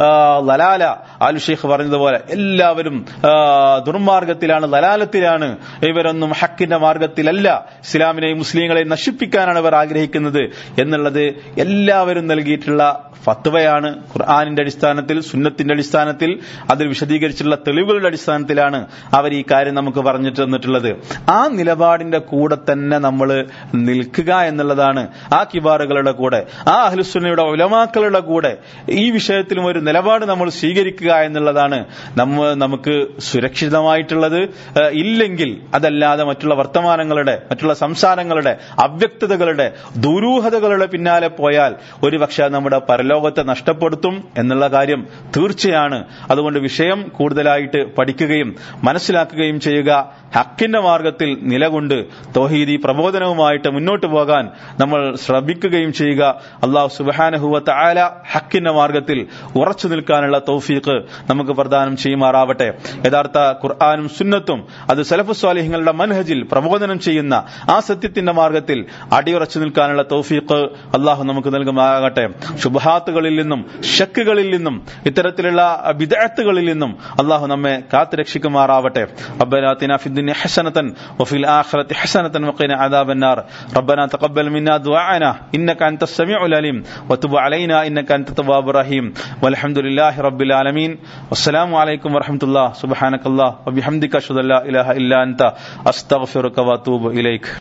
ലലാല, ആലു ഷെയ്ഖ് പറഞ്ഞതുപോലെ എല്ലാവരും ദുർമാർഗത്തിലാണ്, ലലാലത്തിലാണ്, ഇവരൊന്നും ഹക്കിന്റെ മാർഗത്തിലല്ല, ഇസ്ലാമിനെയും മുസ്ലിങ്ങളെയും നശിപ്പിക്കാനാണ് ഇവർ ആഗ്രഹിക്കുന്നത് എന്നുള്ളത് എല്ലാവരും നൽകിയിട്ടുള്ള ഫത്വയാണ്. ഖുർആനിന്റെ അടിസ്ഥാനത്തിൽ, സുന്നത്തിന്റെ അടിസ്ഥാനത്തിൽ, അതിൽ വിശദീകരിച്ചിട്ടുള്ള തെളിവുകളുടെ അടിസ്ഥാനത്തിലാണ് അവർ ഈ കാര്യം നമുക്ക് പറഞ്ഞിട്ട് തന്നിട്ടുള്ളത്. ആ നിലപാടിന്റെ കൂടെ തന്നെ നമ്മൾ നിൽക്കുക എന്നുള്ളതാണ്, ആ കിബാറുകളുടെ കൂടെ, ആ അഹ്ലുസുന്നയുടെ ഉലമാക്കളുടെ കൂടെ ഈ വിഷയത്തിലും ഒരു നിലപാട് നമ്മൾ സ്വീകരിക്കുക എന്നുള്ളതാണ് നമ്മ നമുക്ക് സുരക്ഷിതമായിട്ടുള്ളത്. ഇല്ലെങ്കിൽ അതല്ലാതെ മറ്റുള്ള വർത്തമാനങ്ങളുടെ, മറ്റുള്ള സംസാരങ്ങളുടെ, അവ്യക്തതകളുടെ, ദുരൂഹതകളുടെ പിന്നാലെ പോയാൽ ഒരുപക്ഷെ നമ്മുടെ പരലോകത്തെ നഷ്ടപ്പെടുത്തും എന്നുള്ള കാര്യം തീർച്ചയാണ്. അതുകൊണ്ട് വിഷയം കൂടുതലായിട്ട് പഠിക്കുകയും മനസ്സിലാക്കുകയും ചെയ്യുക, ഹക്കിന്റെ മാർഗത്തിൽ നിലകൊണ്ട് തൗഹീദി പ്രബോധനവുമായിട്ട് മുന്നോട്ട് പോകാൻ നമ്മൾ ശ്രമിക്കുകയും ചെയ്യുക. അല്ലാഹു സുബ്ഹാനഹു വ തആല ഹക്കിന്റെ മാർഗത്തിൽ ഉറച്ചു നിൽക്കാനുള്ള തൗഫീഖ് നമുക്ക് പ്രദാനം ചെയ്യുമാറാവട്ടെ. യഥാർത്ഥ ഖുർആനും സുന്നത്തും അത് സലഫു സ്വാലിഹ്ങ്ങളുടെ മൻഹജിൽ പ്രബോധനം ചെയ്യുന്ന ആ സത്യത്തിന്റെ മാർഗത്തിൽ അടിയുറച്ചു നിൽക്കാനുള്ള തൗഫീഖ് അല്ലാഹു നമുക്ക് നൽകുമാറാകട്ടെ. ശുബ്ഹാത്തുകളിൽ നിന്നും ശക്കുകളിൽ നിന്നും ഇത്തരത്തിലുള്ള ബിദ്അത്തുകളിൽ നിന്നും അല്ലാഹു നമ്മെ കാത്തുരക്ഷിക്കുമാറാവട്ടെ. റബ്ബനാ ആതിനാ ഫിദ്ദുനിയ ഹസനതൻ വഫിൽ ആഖിറതി ഹസനതൻ വഖിനാ അദാബന്നാർ. റബ്ബനാ തഖബ്ബൽ മിന്നാ ദുആഅനാ ഇന്നക അൻതസ് സമീഉൽ അലീം വതുബ് അലൈനാ ഇന്നക അൻതത് തവ്വാബുർ റഹീം. വൽഹംദുലില്ലാഹി റബ്ബിൽ ആലമീൻ. വസ്സലാമു അലൈക്കും വറഹ്മത്തുള്ളാഹി സുബ്ഹാനകല്ലാഹ് വബിഹംദിക അഷ്ഹദു അല്ലാ ഇലാഹ ഇല്ലാ അൻത അസ്തഗ്ഫിറുക വഅതൂബു ഇലൈക്.